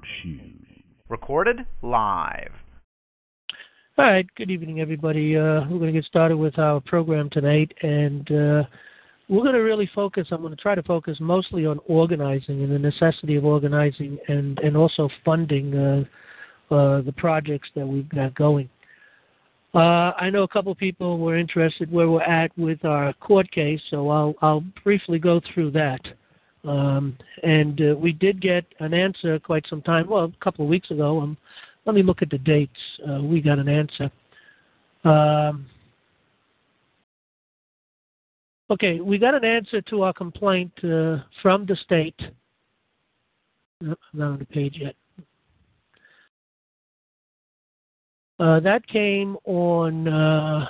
Shoes. Recorded live. All right, good evening, everybody. We're going to get started with our program tonight, and we're going to really focus, I'm going to try to focus mostly on organizing and the necessity of organizing and also funding the projects that we've got going. I know a couple of people were interested where we're at with our court case, so I'll briefly go through that. We did get an answer quite some time, well, a couple of weeks ago. Let me look at the dates. We got an answer. Okay, we got an answer to our complaint from the state. No, I'm not on the page yet. That came on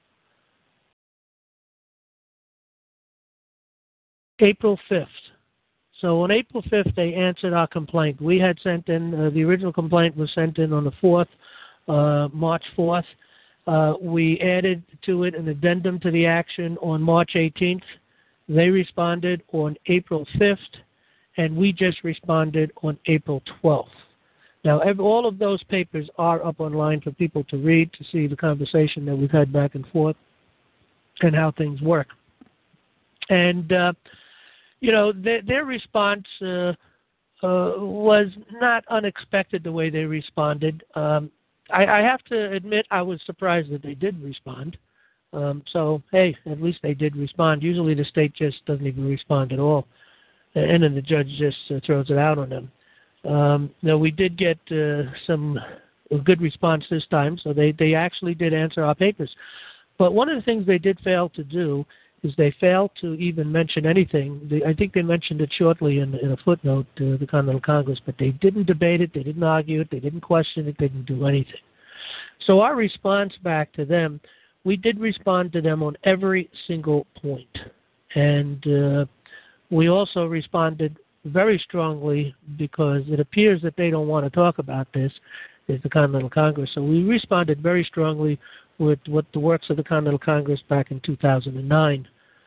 April 5th. So on April 5th, they answered our complaint. We had sent in, the original complaint was sent in on the 4th, March 4th. We added to it an addendum to the action on March 18th. They responded on April 5th, and we just responded on April 12th. Now, all of those papers are up online for people to read, to see the conversation that we've had back and forth and how things work. And, their response was not unexpected the way they responded. I have to admit I was surprised that they did respond. So, hey, at least they did respond. Usually the state just doesn't even respond at all. And then the judge just throws it out on them. Now, we did get a good response this time, so they actually did answer our papers. But one of the things they did fail to do is they failed to even mention anything. I think they mentioned it shortly in a footnote to the Continental Congress, but they didn't debate it, they didn't argue it, they didn't question it, they didn't do anything. So our response back to them, we did respond to them on every single point. And we also responded very strongly because it appears that they don't want to talk about this, is the Continental Congress. So we responded very strongly with what the works of the Continental Congress back in 2009.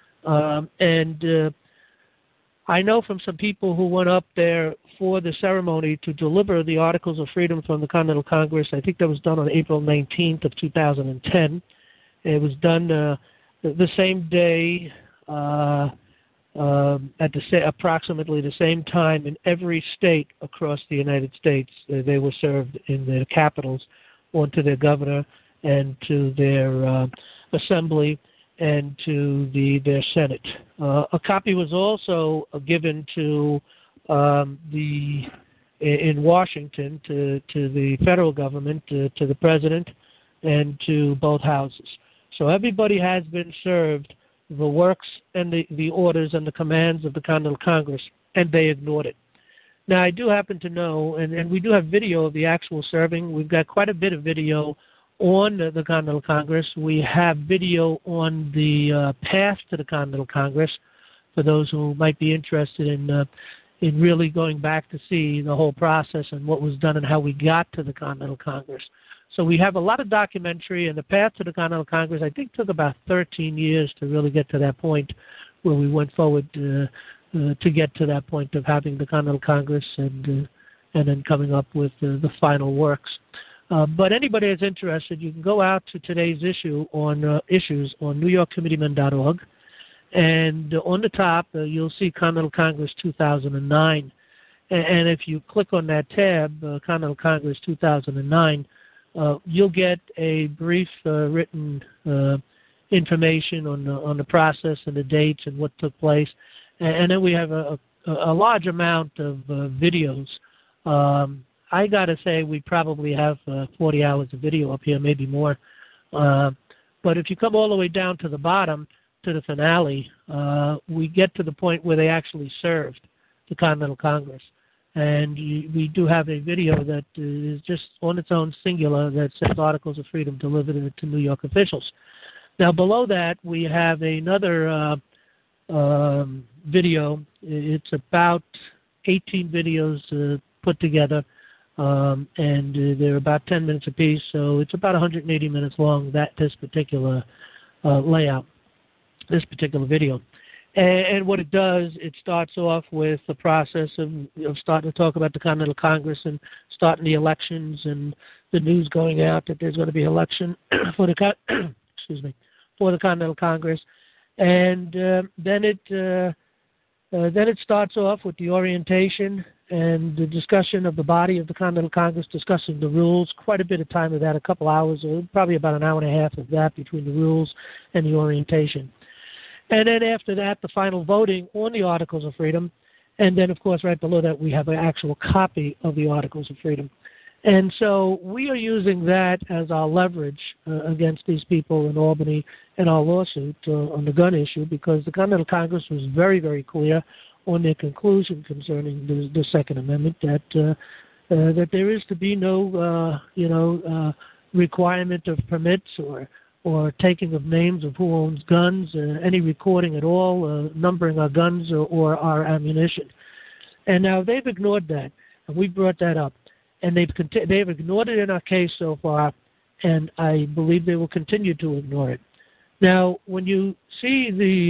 I know from some people who went up there for the ceremony to deliver the Articles of Freedom from the Continental Congress. I think that was done on April 19th of 2010. It was done the same day at approximately the same time in every state across the United States. They were served in their capitals, on to their governor and to their assembly and to their Senate. A copy was also given to in Washington to the federal government, to the president, and to both houses. So everybody has been served the works and the orders and the commands of the Continental Congress, and they ignored it. Now, I do happen to know, and we do have video of the actual serving. We've got quite a bit of video on the Continental Congress. We have video on the path to the Continental Congress for those who might be interested in really going back to see the whole process and what was done and how we got to the Continental Congress. So we have a lot of documentary, and the path to the Continental Congress, I think, took about 13 years to really get to that point where we went forward to get to that point of having the Continental Congress and then coming up with the final works. But anybody that's interested, you can go out to today's issue on issues on NewYorkCommitteemen.org, and on the top you'll see Continental Congress 2009. And if you click on that tab, Continental Congress 2009, you'll get a brief written information on the process and the dates and what took place. And then we have a large amount of videos. I got to say we probably have 40 hours of video up here, maybe more. But if you come all the way down to the bottom, to the finale, we get to the point where they actually served the Continental Congress. And we do have a video that is just on its own singular that says Articles of Freedom delivered to New York officials. Now, below that, we have another video. It's about 18 videos put together, and they're about 10 minutes apiece, so it's about 180 minutes long, this particular layout, this particular video. And what it does, it starts off with the process of starting to talk about the Continental Congress and starting the elections and the news going out that there's going to be an election for the for the Continental Congress, and then it starts off with the orientation and the discussion of the body of the Continental Congress, discussing the rules. Quite a bit of time of that, a couple hours, or probably about an hour and a half of that between the rules and the orientation. And then after that, the final voting on the Articles of Freedom. And then, of course, right below that, we have an actual copy of the Articles of Freedom. And so we are using that as our leverage against these people in Albany in our lawsuit on the gun issue, because the Continental Congress was very, very clear on their conclusion concerning the Second Amendment that there is to be no, requirement of permits or taking of names of who owns guns, any recording at all, numbering our guns or our ammunition. And now they've ignored that, and we brought that up. And they've ignored it in our case so far, and I believe they will continue to ignore it. Now, when you see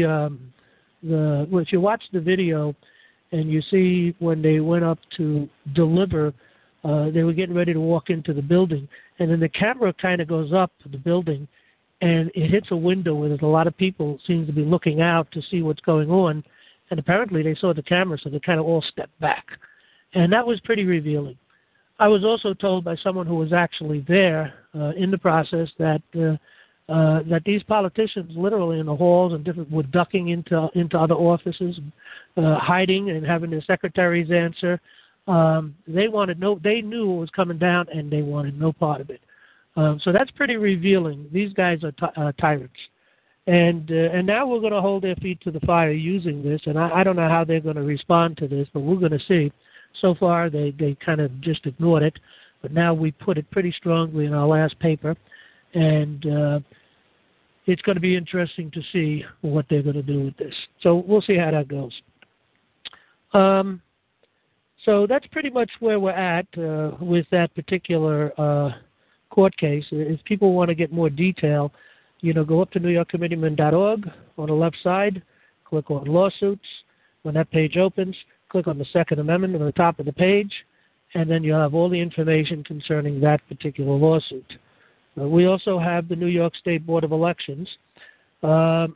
if you watch the video and you see when they went up to deliver, they were getting ready to walk into the building, and then the camera kind of goes up to the building, and it hits a window where there's a lot of people seem to be looking out to see what's going on, and apparently they saw the camera, so they kind of all stepped back. And that was pretty revealing. I was also told by someone who was actually there in the process that these politicians, literally in the halls and different, were ducking into other offices, hiding and having their secretaries answer. They knew what was coming down, and they wanted no part of it. So that's pretty revealing. These guys are tyrants, and now we're going to hold their feet to the fire using this. And I don't know how they're going to respond to this, but we're going to see. So far, they kind of just ignored it, but now we put it pretty strongly in our last paper, and it's going to be interesting to see what they're going to do with this. So we'll see how that goes. So that's pretty much where we're at with that particular court case. If people want to get more detail, go up to NewYorkCommitteeman.org on the left side, click on lawsuits. When that page opens, click on the Second Amendment on the top of the page, and then you'll have all the information concerning that particular lawsuit. We also have the New York State Board of Elections. I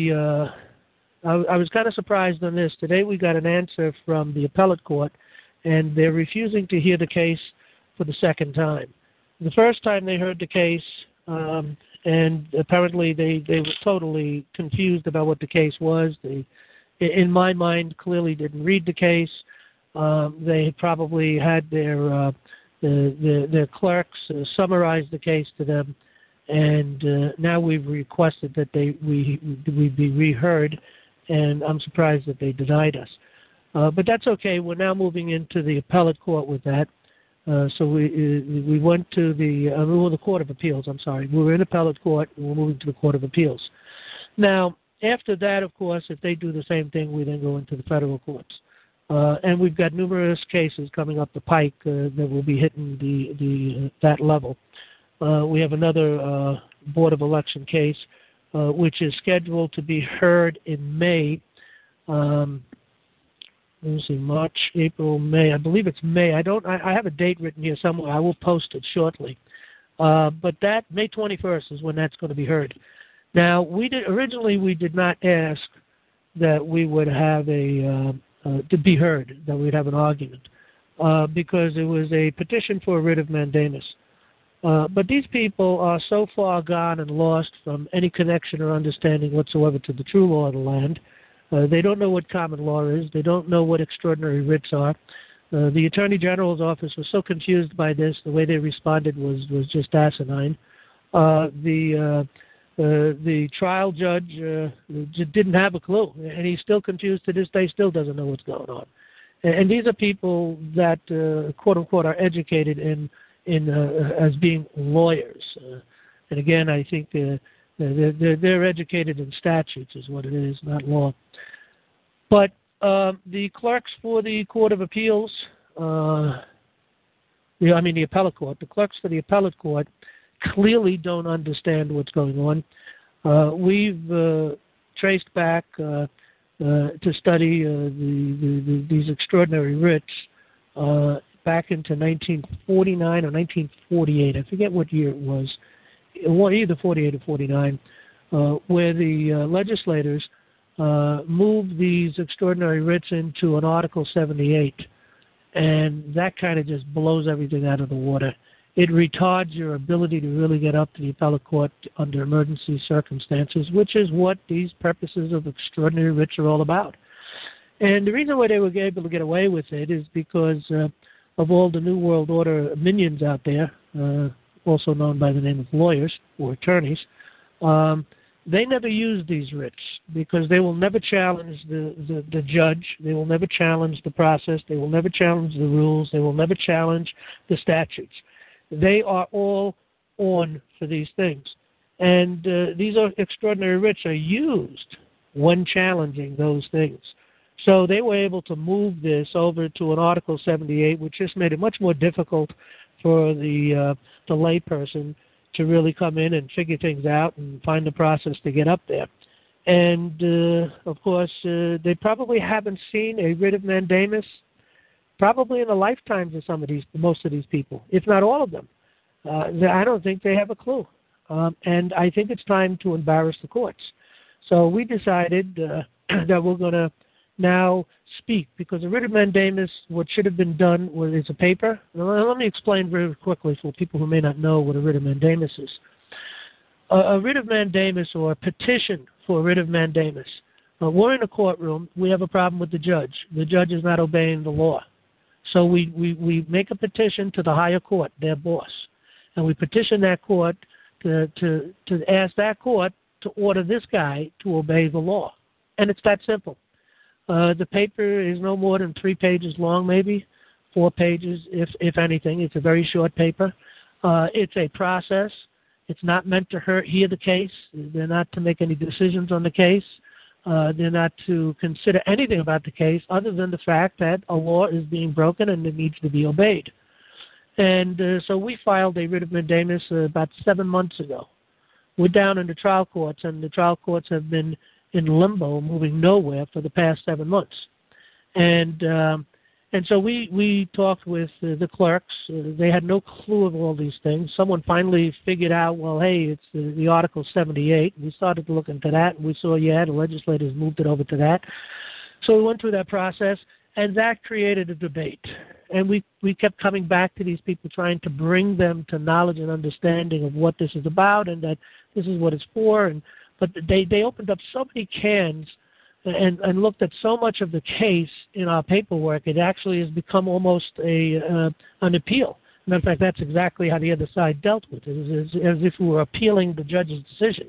was kind of surprised on this. Today we got an answer from the appellate court, and they're refusing to hear the case for the second time. The first time they heard the case, and apparently they were totally confused about what the case was. They, in my mind, clearly didn't read the case. They probably had their clerks summarize the case to them, and now we've requested that we be reheard, and I'm surprised that they denied us. But that's okay. We're now moving into the appellate court with that. So we went to the Court of Appeals. I'm sorry. We were in appellate court, and we're moving to the Court of Appeals. Now, after that, of course, if they do the same thing, we then go into the federal courts. And we've got numerous cases coming up the pike that will be hitting that level. We have another Board of Election case, which is scheduled to be heard in May. Let me see, March, April, May. I believe it's May. I have a date written here somewhere. I will post it shortly. But that May 21st is when that's going to be heard. Now, originally we did not ask that we would have to be heard, that we'd have an argument, because it was a petition for a writ of mandamus. But these people are so far gone and lost from any connection or understanding whatsoever to the true law of the land. They don't know what common law is. They don't know what extraordinary writs are. The Attorney General's office was so confused by this. The way they responded was just asinine. The trial judge didn't have a clue, and he's still confused to this day, still doesn't know what's going on. And these are people that, quote unquote, are educated in as being lawyers. And again, I think they're educated in statutes is what it is, not law. But the clerks for the Court of Appeals, the appellate court, the clerks for the appellate court clearly don't understand what's going on. We've traced back to study these extraordinary writs back into 1949 or 1948. I forget what year it was. Either 48 or 49, where the legislators moved these extraordinary writs into an Article 78, and that kind of just blows everything out of the water. It retards your ability to really get up to the appellate court under emergency circumstances, which is what these purposes of extraordinary writs are all about. And the reason why they were able to get away with it is because of all the New World Order minions out there, also known by the name of lawyers or attorneys. They never use these writs because they will never challenge the judge. They will never challenge the process. They will never challenge the rules. They will never challenge the statutes. They are all on for these things. And these extraordinary writs are used when challenging those things. So they were able to move this over to an Article 78, which just made it much more difficult for the layperson to really come in and figure things out and find the process to get up there. And, of course, they probably haven't seen a writ of mandamus probably in the lifetimes of most of these people, if not all of them. I don't think they have a clue. And I think it's time to embarrass the courts. So we decided that we're going to now speak, because a writ of mandamus, what should have been done is a paper. Now, let me explain very quickly for people who may not know what a writ of mandamus is. A writ of mandamus, or a petition for a writ of mandamus. We're in a courtroom. We have a problem with the judge. The judge is not obeying the law. So we make a petition to the higher court, their boss, and we petition that court to ask that court to order this guy to obey the law. And it's that simple. The paper is no more than 3 pages long, maybe 4 pages, if anything. It's a very short paper. It's a process. It's not meant to hear the case. They're not to make any decisions on the case. They're not to consider anything about the case other than the fact that a law is being broken and it needs to be obeyed. And so we filed a writ of mandamus about 7 months ago. We're down in the trial courts, and the trial courts have been in limbo, moving nowhere for the past 7 months. And so we talked with the clerks. They had no clue of all these things. Someone finally figured out, well, hey, it's the Article 78. We started to look into that, and we saw, the legislators moved it over to that. So we went through that process, and that created a debate. And we kept coming back to these people, trying to bring them to knowledge and understanding of what this is about and that this is what it's for. But they opened up so many cans and looked at so much of the case in our paperwork, it actually has become almost an appeal. Matter of fact, that's exactly how the other side dealt with it, as if we were appealing the judge's decision.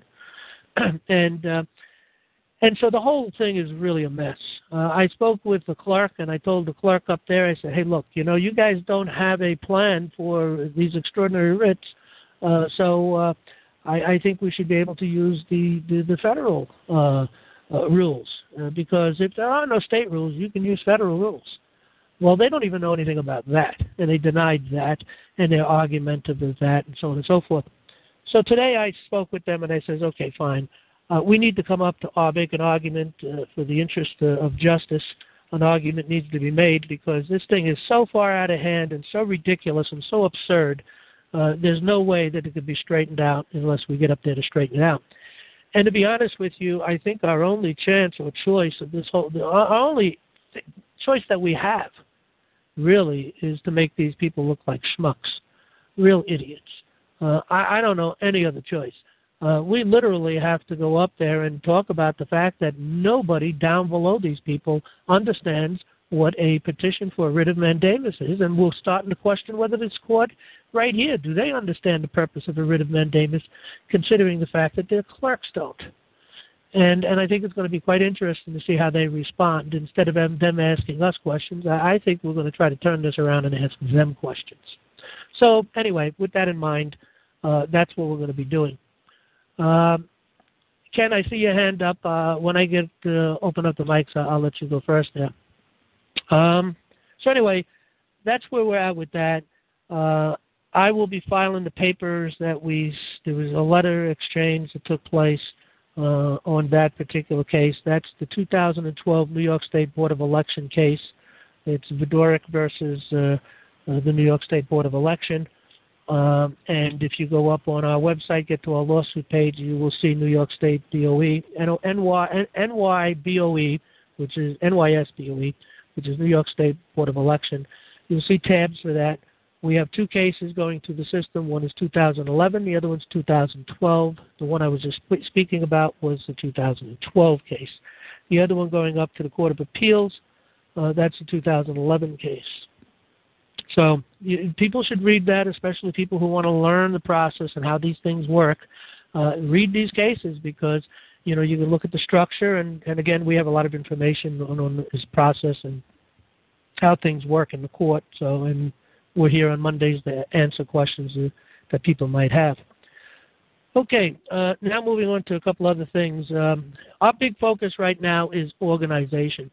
And so the whole thing is really a mess. I spoke with the clerk, and I told the clerk up there, I said, hey, look, you guys don't have a plan for these extraordinary writs, so I think we should be able to use the federal rules, because if there are no state rules, you can use federal rules. Well, they don't even know anything about that, and they denied that, and they're argumentative with that, and so on and so forth. So today I spoke with them, and I said, okay, fine. We need to come up to make an argument for the interest of justice. An argument needs to be made because this thing is so far out of hand and so ridiculous and so absurd. There's no way that it could be straightened out unless we get up there to straighten it out. And to be honest with you, I think our only chance or choice of this our only choice that we have really is to make these people look like schmucks, real idiots. I don't know any other choice. We literally have to go up there and talk about the fact that nobody down below these people understands what a petition for a writ of mandamus is, and we're starting to question whether this court right here, do they understand the purpose of a writ of mandamus, considering the fact that their clerks don't. And I think it's going to be quite interesting to see how they respond. Instead of them asking us questions, I think we're going to try to turn this around and ask them questions. So anyway, with that in mind, that's what we're going to be doing. Ken, I see your hand up. When I get open up the mics, I'll let you go first there. So anyway, that's where we're at with that. I will be filing the papers that there was a letter exchange that took place on that particular case. That's the 2012 New York State Board of Election case. It's Vidoric versus the New York State Board of Election. And if you go up on our website, get to our lawsuit page, you will see New York State BOE, NYBOE, which is NYSBOE, which is New York State Board of Election. You'll see tabs for that. We have two cases going through the system. One is 2011. The other one's 2012. The one I was just speaking about was the 2012 case. The other one going up to the Court of Appeals, that's the 2011 case. So people should read that, especially people who want to learn the process and how these things work. Read these cases because, you can look at the structure. And again, we have a lot of information on this process and how things work in the court. And we're here on Mondays to answer questions that people might have. Okay, now moving on to a couple other things. Our big focus right now is organization.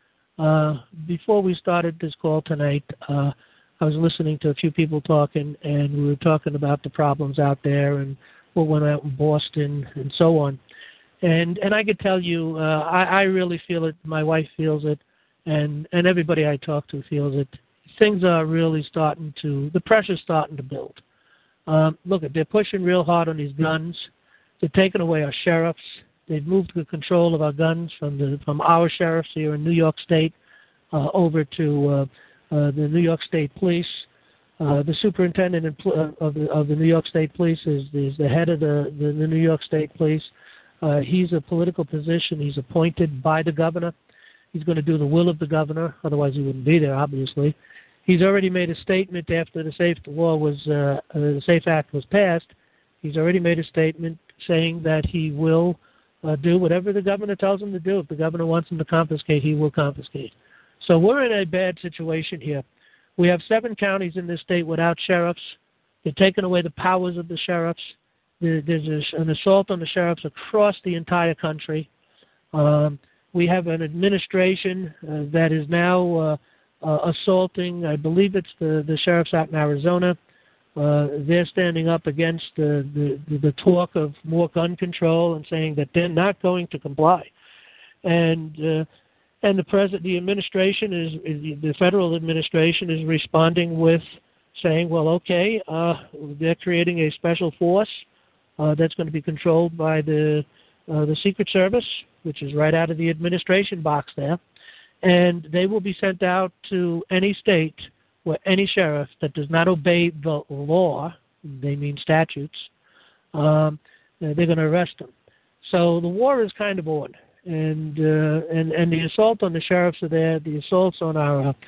Before we started this call tonight, I was listening to a few people talking, and we were talking about the problems out there and what went out in Boston and so on. And I could tell you, I really feel it. My wife feels it, and everybody I talk to feels it. Things are really the pressure's starting to build. Look, they're pushing real hard on these guns. They're taking away our sheriffs. They've moved the control of our guns from our sheriffs here in New York State over to the New York State Police. The superintendent of the New York State Police is the head of the New York State Police. He's a political position. He's appointed by the governor. He's going to do the will of the governor. Otherwise, he wouldn't be there, obviously. He's already made a statement after the SAFE Act was passed. He's already made a statement saying that he will do whatever the governor tells him to do. If the governor wants him to confiscate, he will confiscate. So we're in a bad situation here. We have 7 counties in this state without sheriffs. They're taking away the powers of the sheriffs. There's an assault on the sheriffs across the entire country. We have an administration that is now assaulting, I believe it's the sheriffs out in Arizona. They're standing up against the talk of more gun control and saying that they're not going to comply. And the administration the federal administration is responding with saying, well, okay, they're creating a special force that's going to be controlled by the Secret Service, which is right out of the administration box there, and they will be sent out to any state where any sheriff that does not obey the law, they mean statutes, they're going to arrest them. So the war is kind of on. And the assault on the sheriffs are there. The assaults on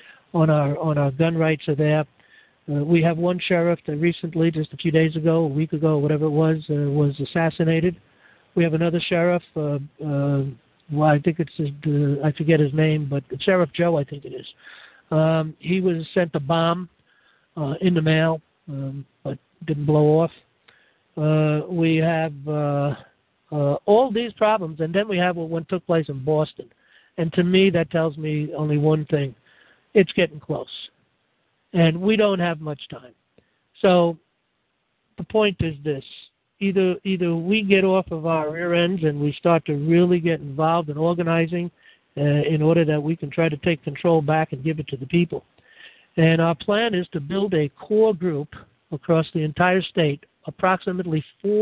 our gun rights are there. We have one sheriff that recently, just a few days ago, a week ago, whatever it was assassinated. We have another sheriff. I think it's I forget his name, but Sheriff Joe, I think it is. He was sent a bomb in the mail, but didn't blow off. We have all these problems, and then we have what took place in Boston. And to me, that tells me only one thing. It's getting close. And we don't have much time. So the point is this. Either we get off of our rear ends and we start to really get involved in organizing in order that we can try to take control back and give it to the people. And our plan is to build a core group across the entire state, approximately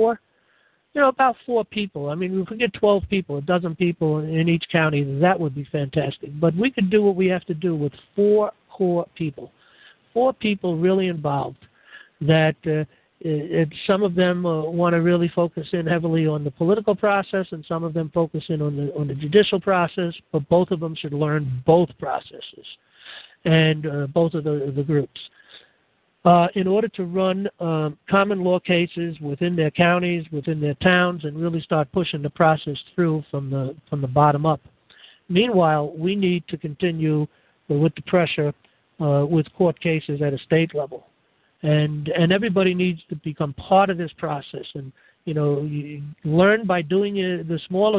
about 4 people. I mean, if we get 12 people, a dozen people in each county, that would be fantastic. But we could do what we have to do with 4 core people. 4 people really involved that some of them want to really focus in heavily on the political process, and some of them focus in on the judicial process, but both of them should learn both processes and both of the groups. In order to run common law cases within their counties, within their towns, and really start pushing the process through from the bottom up. Meanwhile, we need to continue with the pressure with court cases at a state level, and everybody needs to become part of this process. And you learn by doing the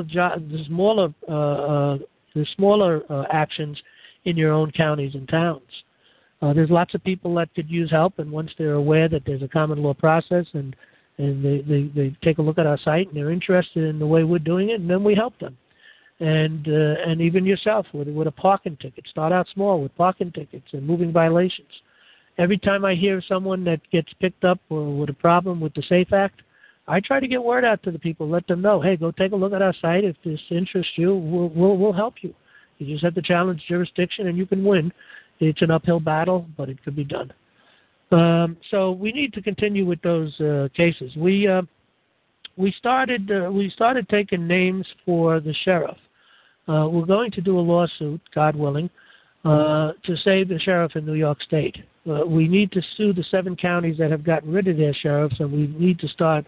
smaller actions in your own counties and towns. There's lots of people that could use help, and once they're aware that there's a common law process and and they take a look at our site and they're interested in the way we're doing it, and then we help them. And even yourself with a parking ticket. Start out small with parking tickets and moving violations. Every time I hear someone that gets picked up with a problem with the SAFE Act, I try to get word out to the people, let them know, hey, go take a look at our site. If this interests you, we'll help you. You just have to challenge jurisdiction, and you can win. It's an uphill battle, but it could be done. So we need to continue with those cases. We started taking names for the sheriff. We're going to do a lawsuit, God willing, to save the sheriff in New York State. We need to sue the 7 counties that have gotten rid of their sheriffs, and we need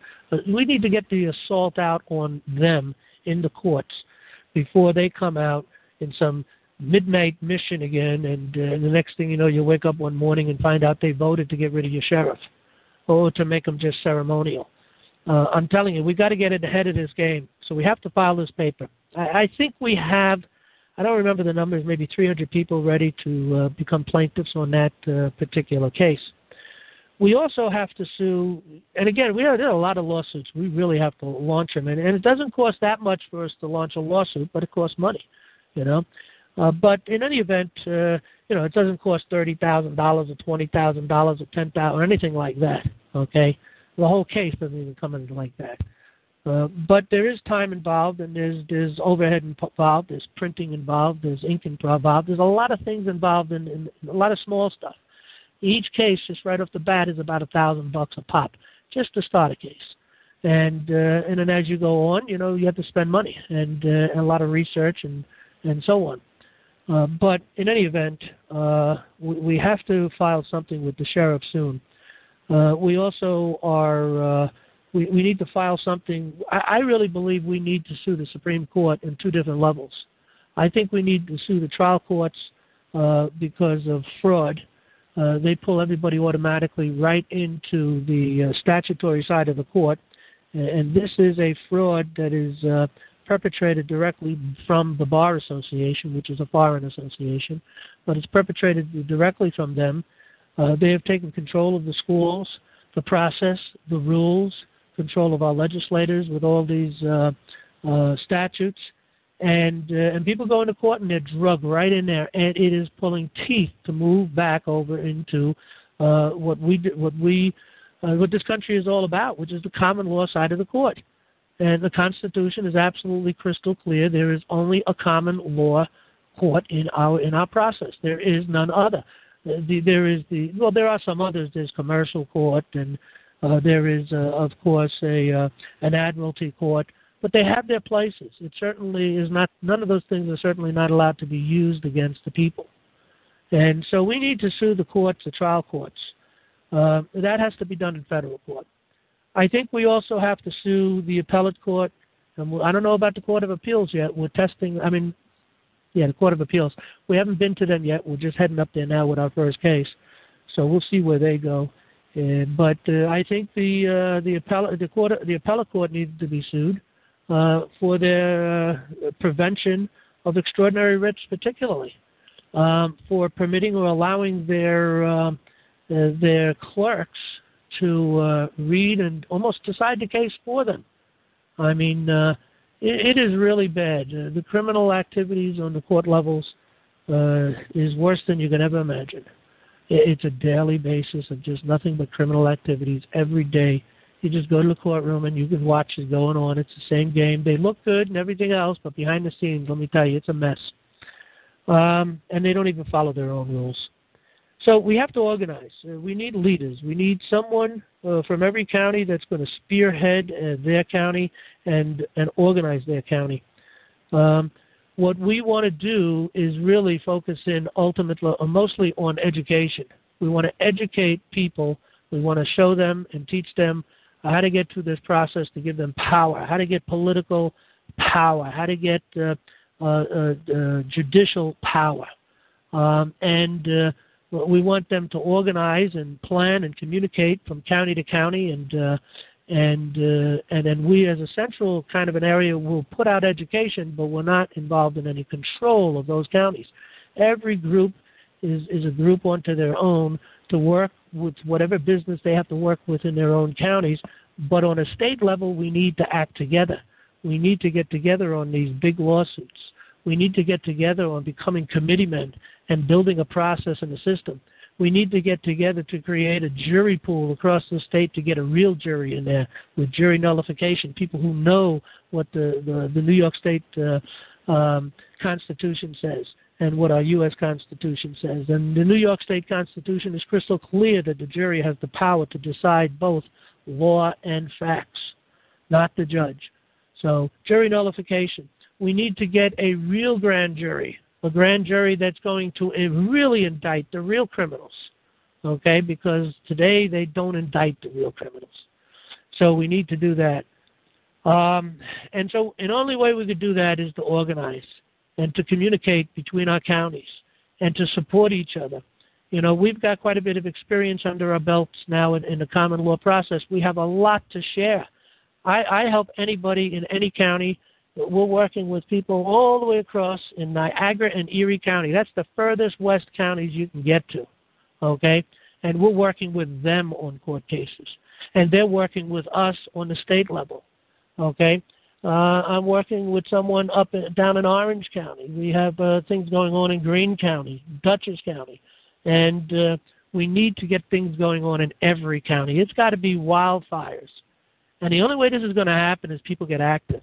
to get the assault out on them in the courts before they come out in some midnight mission again, and the next thing you know, you wake up one morning and find out they voted to get rid of your sheriff or to make them just ceremonial. I'm telling you, we've got to get ahead of this game, so we have to file this paper. I think we have, I don't remember the numbers, maybe 300 people ready to become plaintiffs on that particular case. We also have to sue, and again, there are a lot of lawsuits. We really have to launch them, and it doesn't cost that much for us to launch a lawsuit, but it costs money, you know. But in any event, it doesn't cost $30,000 or $20,000 or $10,000 or anything like that, okay? The whole case doesn't even come in like that. But there is time involved, and there's overhead involved, there's printing involved, there's ink involved. There's a lot of things involved in a lot of small stuff. Each case, just right off the bat, is about $1,000 a pop, just to start a case. And then as you go on, you have to spend money and a lot of research and so on. But in any event, we have to file something with the sheriff soon. We also are, we need to file something. I really believe we need to sue the Supreme Court in 2 different levels. I think we need to sue the trial courts because of fraud. They pull everybody automatically right into the statutory side of the court. And this is a fraud that is perpetrated directly from the Bar Association, which is a foreign association, but it's perpetrated directly from them. They have taken control of the schools, the process, the rules, control of our legislators with all these statutes, and people go into court and they're drugged right in there, and it is pulling teeth to move back over into what this country is all about, which is the common law side of the court. And the Constitution is absolutely crystal clear. There is only a common law court in our process. There is none other. There are some others. There's commercial court, and there is, of course, an admiralty court. But they have their places. It certainly is not. None of those things are certainly not allowed to be used against the people. And so we need to sue the courts, the trial courts. That has to be done in federal court. I think we also have to sue the appellate court. I don't know about the Court of Appeals yet. We're testing. The Court of Appeals. We haven't been to them yet. We're just heading up there now with our first case. So we'll see where they go. But I think the appellate court needs to be sued for their prevention of extraordinary writs, particularly for permitting or allowing their clerks to read and almost decide the case for them. I mean, it is really bad. The criminal activities on the court levels is worse than you can ever imagine. It's a daily basis of just nothing but criminal activities every day. You just go to the courtroom and you can watch it going on. It's the same game. They look good and everything else, but behind the scenes, let me tell you, it's a mess. And they don't even follow their own rules. So we have to organize. We need leaders. We need someone from every county that's going to spearhead their county and organize their county. What we want to do is really focus in mostly on education. We want to educate people. We want to show them and teach them how to get through this process to give them power, how to get political power, how to get judicial power. We want them to organize and plan and communicate from county to county, and then we, as a central kind of an area, will put out education, but we're not involved in any control of those counties. Every group is a group unto their own to work with whatever business they have to work with in their own counties, But on a state level, we need to act together. We need to get together on these big lawsuits. We need to get together on becoming committeemen and building a process and a system. We need to get together to create a jury pool across the state to get a real jury in there with jury nullification, people who know what the New York State Constitution says and what our U.S. Constitution says. And the New York State Constitution is crystal clear that the jury has the power to decide both law and facts, not the judge. So jury nullification. We need to get a real grand jury, a grand jury that's going to really indict the real criminals, okay, because today they don't indict the real criminals. So we need to do that. And so the only way we could do that is to organize and to communicate between our counties and to support each other. You know, we've got quite a bit of experience under our belts now in the common law process. We have a lot to share. I help anybody in any county. We're working with people all the way across in Niagara and Erie County. That's the furthest west counties you can get to, okay? And we're working with them on court cases. And they're working with us on the state level, okay? I'm working with someone down in Orange County. We have things going on in Greene County, Dutchess County. And we need to get things going on in every county. It's got to be wildfires. And the only way this is going to happen is people get active.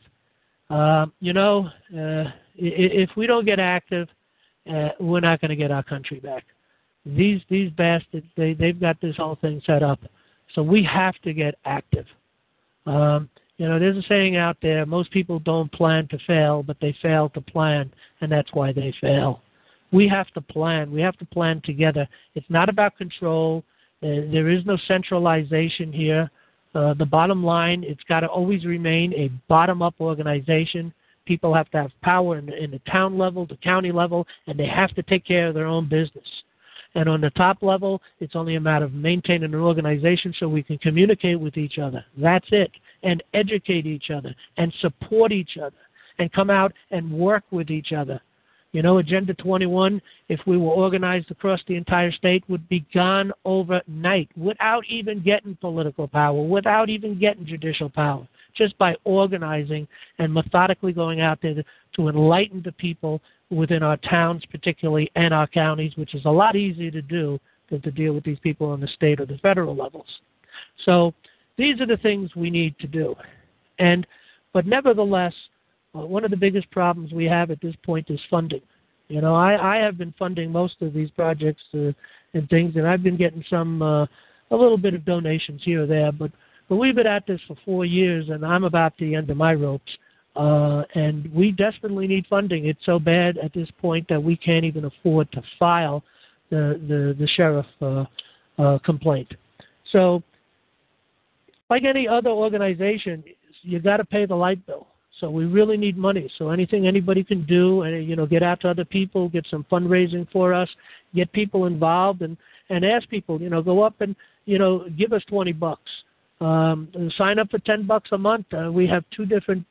If we don't get active, we're not going to get our country back. These bastards, they've got this whole thing set up. So we have to get active. There's a saying out there, most people don't plan to fail, but they fail to plan, and that's why they fail. We have to plan. We have to plan together. It's not about control. There is no centralization here. The bottom line, it's got to always remain a bottom-up organization. People have to have power in the town level, the county level, and they have to take care of their own business. And on the top level, it's only a matter of maintaining an organization so we can communicate with each other. That's it. And educate each other and support each other and come out and work with each other. You know, Agenda 21, if we were organized across the entire state, would be gone overnight without even getting political power, without even getting judicial power, just by organizing and methodically going out there to enlighten the people within our towns particularly and our counties, which is a lot easier to do than to deal with these people on the state or the federal levels. So these are the things we need to do. But nevertheless, one of the biggest problems we have at this point is funding. You know, I have been funding most of these projects and things, and I've been getting some a little bit of donations here or there, but we've been at this for 4 years, and I'm about the end of my ropes, and we desperately need funding. It's so bad at this point that we can't even afford to file the sheriff complaint. So, like any other organization, you got to pay the light bill. So we really need money. So anything anybody can do, and get out to other people, get some fundraising for us, get people involved, and ask people, go up and give us $20. Sign up for $10 a month. We have 2 different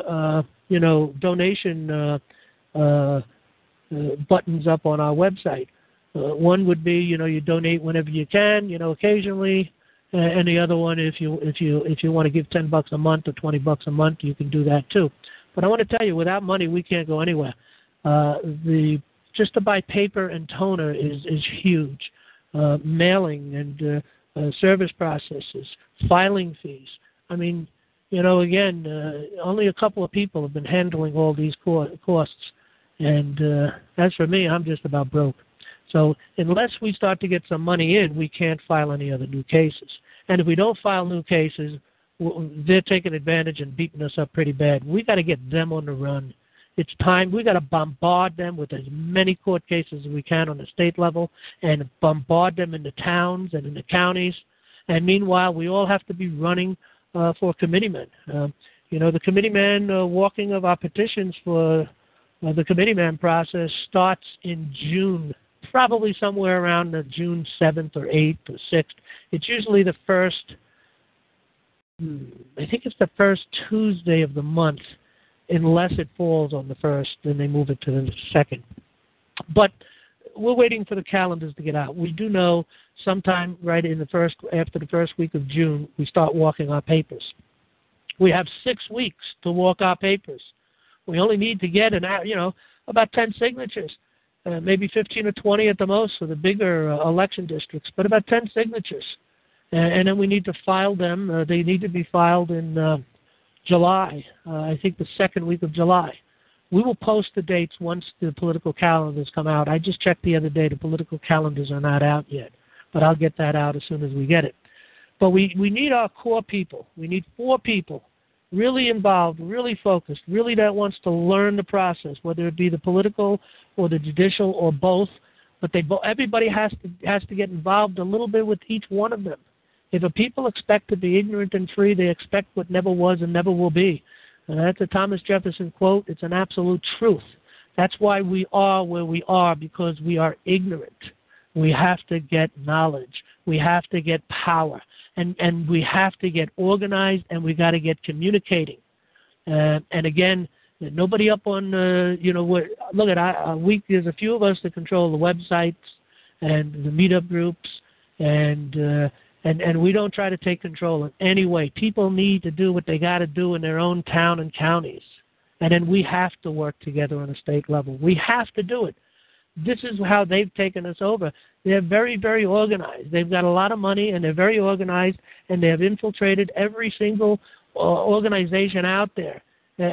donation buttons up on our website. One would be you donate whenever you can, occasionally. And the other one, if you want to give $10 a month or $20 a month, you can do that too. But I want to tell you, without money, we can't go anywhere. Just to buy paper and toner is huge. Mailing and service processes, filing fees. I mean, again, only a couple of people have been handling all these costs. And as for me, I'm just about broke. So unless we start to get some money in, we can't file any other new cases. And if we don't file new cases, they're taking advantage and beating us up pretty bad. We got to get them on the run. It's time. We got to bombard them with as many court cases as we can on the state level and bombard them in the towns and in the counties. And meanwhile, we all have to be running for committeemen. The committeeman walking of our petitions for the committeeman process starts in June. Probably somewhere around June 7th or 8th or 6th. It's usually the first, I think it's the first Tuesday of the month, unless it falls on the 1st, then they move it to the 2nd. But we're waiting for the calendars to get out. We do know sometime right after the first week of June, we start walking our papers. We have 6 weeks to walk our papers. We only need to get about 10 signatures, maybe 15 or 20 at the most for the bigger election districts, but about 10 signatures. And then we need to file them. They need to be filed in July, I think the second week of July. We will post the dates once the political calendars come out. I just checked the other day. The political calendars are not out yet, but I'll get that out as soon as we get it. But we need our core people. We need 4 people really involved, really focused, really that wants to learn the process, whether it be the political or the judicial or both. But everybody has to get involved a little bit with each one of them. If a people expect to be ignorant and free, they expect what never was and never will be. And that's a Thomas Jefferson quote. It's an absolute truth. That's why we are where we are, because we are ignorant. We have to get knowledge. We have to get power. And we have to get organized, and we got to get communicating. And again, nobody up on, look at there's a few of us that control the websites and the meetup groups, and we don't try to take control in any way. People need to do what they got to do in their own town and counties. And then we have to work together on a state level. We have to do it. This is how they've taken us over. They're very, very organized. They've got a lot of money, and they're very organized, and they have infiltrated every single organization out there.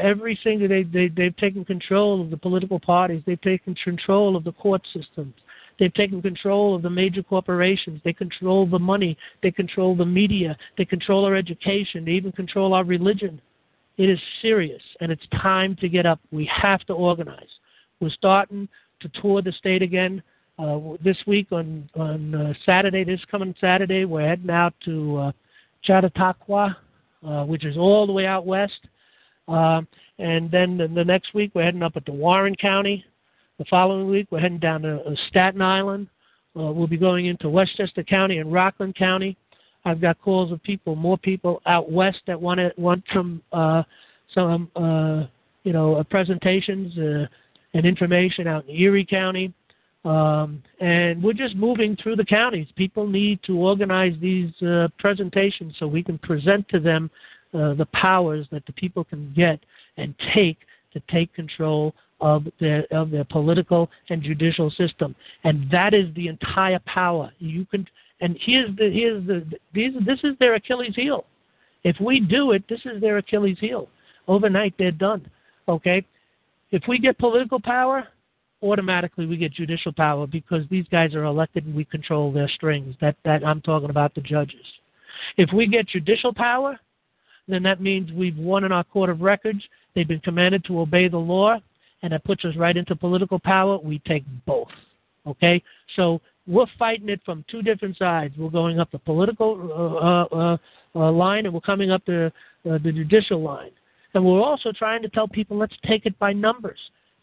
They've taken control of the political parties. They've taken control of the court systems. They've taken control of the major corporations. They control the money. They control the media. They control our education. They even control our religion. It is serious, and it's time to get up. We have to organize. We're starting to tour the state again this week on Saturday. This coming Saturday, we're heading out to Chautauqua, which is all the way out west. And then the next week, we're heading up to Warren County. The following week, we're heading down to Staten Island. We'll be going into Westchester County and Rockland County. I've got calls of more people out west that want some presentations and information out in Erie County. And we're just moving through the counties. People need to organize these presentations so we can present to them the powers that the people can get and take control of their political and judicial system. And that is the entire power. This is their Achilles heel. If we do it, this is their Achilles heel. Overnight, they're done. Okay? If we get political power, automatically we get judicial power, because these guys are elected and we control their strings. That I'm talking about the judges. If we get judicial power, then that means we've won in our court of records. They've been commanded to obey the law, and that puts us right into political power. We take both. Okay? So we're fighting it from 2 different sides. We're going up the political line, and we're coming up the judicial line. And we're also trying to tell people, let's take it by numbers.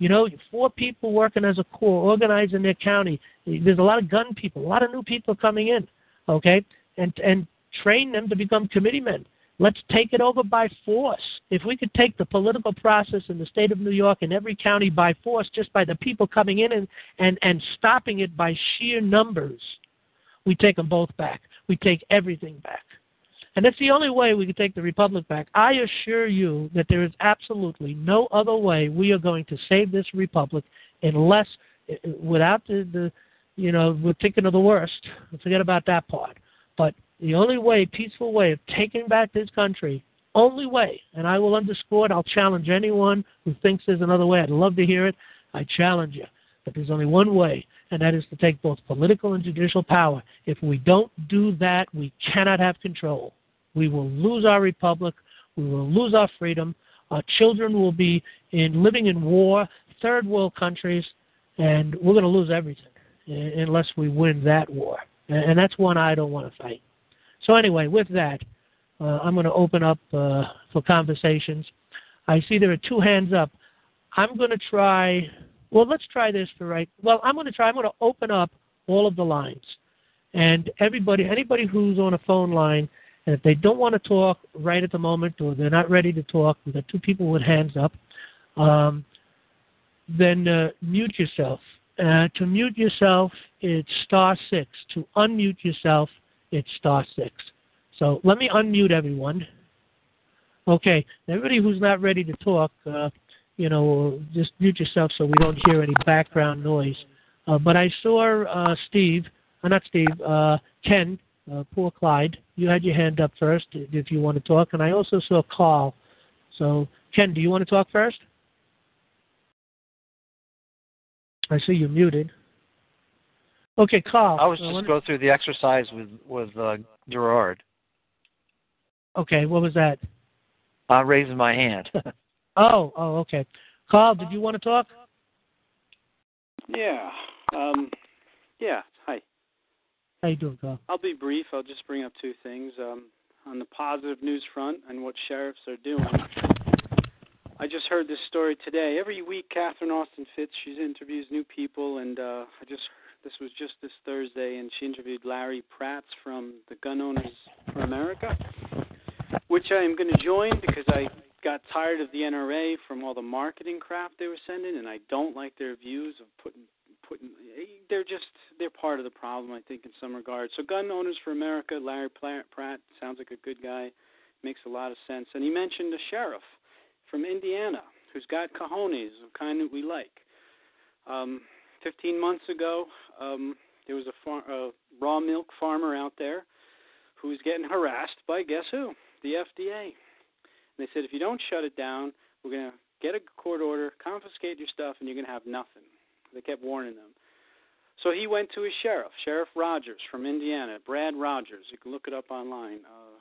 4 people working as a core, organizing their county. There's a lot of gun people, a lot of new people coming in, okay? And train them to become committeemen. Let's take it over by force. If we could take the political process in the state of New York and every county by force, just by the people coming in and stopping it by sheer numbers, we take them both back. We take everything back. And that's the only way we can take the republic back. I assure you that there is absolutely no other way we are going to save this republic unless, without we're thinking of the worst. Forget about that part. But the only way, peaceful way of taking back this country, only way, and I will underscore it, I'll challenge anyone who thinks there's another way. I'd love to hear it. I challenge you. But there's only one way, and that is to take both political and judicial power. If we don't do that, we cannot have control. We will lose our republic. We will lose our freedom. Our children will be living in war, third world countries, and we're going to lose everything unless we win that war. And that's one I don't want to fight. So anyway, with that, I'm going to open up for conversations. I see there are 2 hands up. I'm going to try. Well, let's try this for right. Well, I'm going to open up all of the lines, and anybody who's on a phone line. And if they don't want to talk right at the moment, or they're not ready to talk, we've got 2 people with hands up, then mute yourself. To mute yourself, it's *6. To unmute yourself, it's *6. So let me unmute everyone. Okay, everybody who's not ready to talk, just mute yourself so we don't hear any background noise. But I saw Ken, poor Clyde. You had your hand up first if you want to talk, and I also saw Carl. So, Ken, do you want to talk first? I see you're muted. Okay, Carl. I was just go through the exercise with Gerard. Okay, what was that? Raising my hand. Oh, okay. Carl, did you want to talk? Yeah. Hi. How you doing, Carl? I'll be brief. I'll just bring up two things. On the positive news front and what sheriffs are doing, I just heard this story today. Every week, Catherine Austin Fitz, she interviews new people, and this was just this Thursday, and she interviewed Larry Pratz from the Gun Owners for America, which I am going to join because I got tired of the NRA from all the marketing crap they were sending, and I don't like their views of putting. They're part of the problem, I think, in some regards. So Gun Owners for America, Larry Pratt sounds like a good guy, makes a lot of sense, and he mentioned a sheriff from Indiana who's got cojones, the kind that we like. 15 months ago, there was a raw milk farmer out there who was getting harassed by, guess who? The FDA. And they said, if you don't shut it down, we're going to get a court order, confiscate your stuff, and you're going to have nothing. They kept warning them. So he went to his sheriff, Sheriff Rogers from Indiana, Brad Rogers. You can look it up online.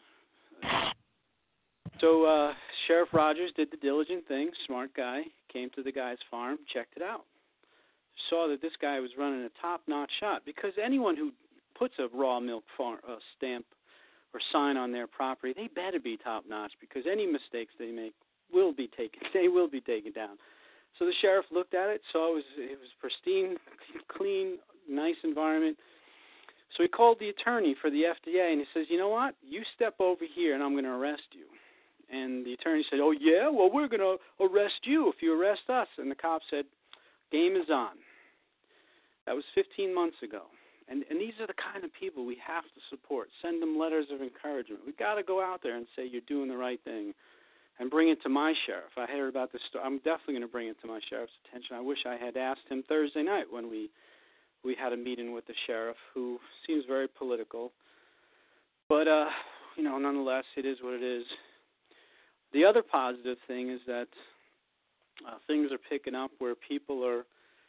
So Sheriff Rogers did the diligent thing, smart guy, came to the guy's farm, checked it out. Saw that this guy was running a top-notch shot, because anyone who puts a raw milk stamp or sign on their property, they better be top-notch, because any mistakes they make will be taken down. So the sheriff looked at it, saw it was pristine, clean, nice environment. So he called the attorney for the FDA, and he says, you know what? You step over here, and I'm going to arrest you. And the attorney said, oh, yeah? Well, we're going to arrest you if you arrest us. And the cop said, game is on. That was 15 months ago. And these are the kind of people we have to support. Send them letters of encouragement. We've got to go out there and say you're doing the right thing. And bring it to my sheriff. I heard about this story. I'm definitely going to bring it to my sheriff's attention. I wish I had asked him Thursday night when we had a meeting with the sheriff, who seems very political. But, nonetheless, it is what it is. The other positive thing is that things are picking up where people are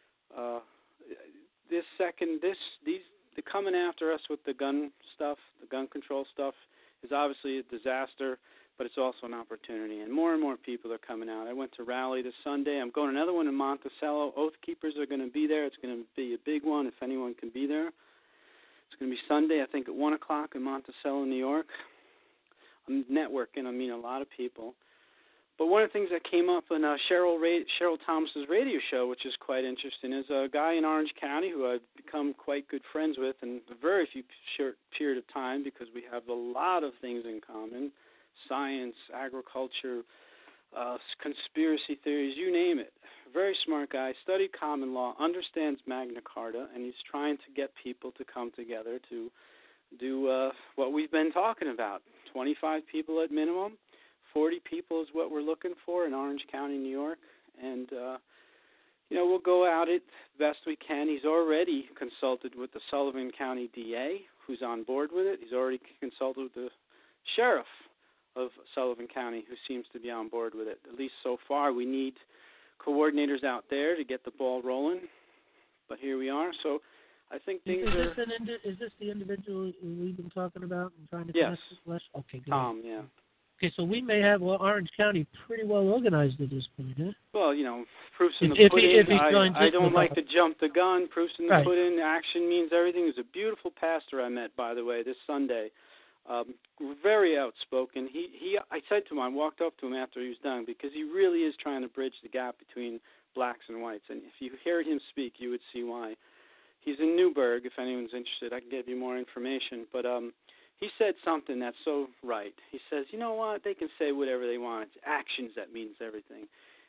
they're coming after us with the gun stuff, the gun control stuff, is obviously a disaster, but it's also an opportunity. And more people are coming out. I went to Raleigh this Sunday. I'm going to another one in Monticello. Oath Keepers are going to be there. It's going to be a big one if anyone can be there. It's going to be Sunday, I think, at 1 o'clock in Monticello, New York. I'm networking. I meet a lot of people. But one of the things that came up in Cheryl Thomas's radio show, which is quite interesting, is a guy in Orange County who I've become quite good friends with in a very short period of time, because we have a lot of things in common: science, agriculture, conspiracy theories, you name it. Very smart guy, studied common law, understands Magna Carta, and he's trying to get people to come together to do what we've been talking about. 25 people at minimum. 40 people is what we're looking for in Orange County, New York. And, we'll go out it best we can. He's already consulted with the Sullivan County DA, who's on board with it. He's already consulted with the sheriff of Sullivan County, who seems to be on board with it. At least so far, we need coordinators out there to get the ball rolling. But here we are. So I think things are... Is this the individual we've been talking about and trying to yes. connect with? Okay, good. Tom, yeah. Okay, so we may have Orange County pretty well organized at this point, huh? Well, proof's in the pudding. I don't like to jump the gun. Proof's in the pudding. Action means everything. There's a beautiful pastor I met, by the way, this Sunday. Very outspoken. I said to him, I walked up to him after he was done, because he really is trying to bridge the gap between blacks and whites. And if you heard him speak, you would see why. He's in Newburgh, if anyone's interested. I can give you more information. But he said something that's so right. He says, you know what, they can say whatever they want. It's actions that means everything.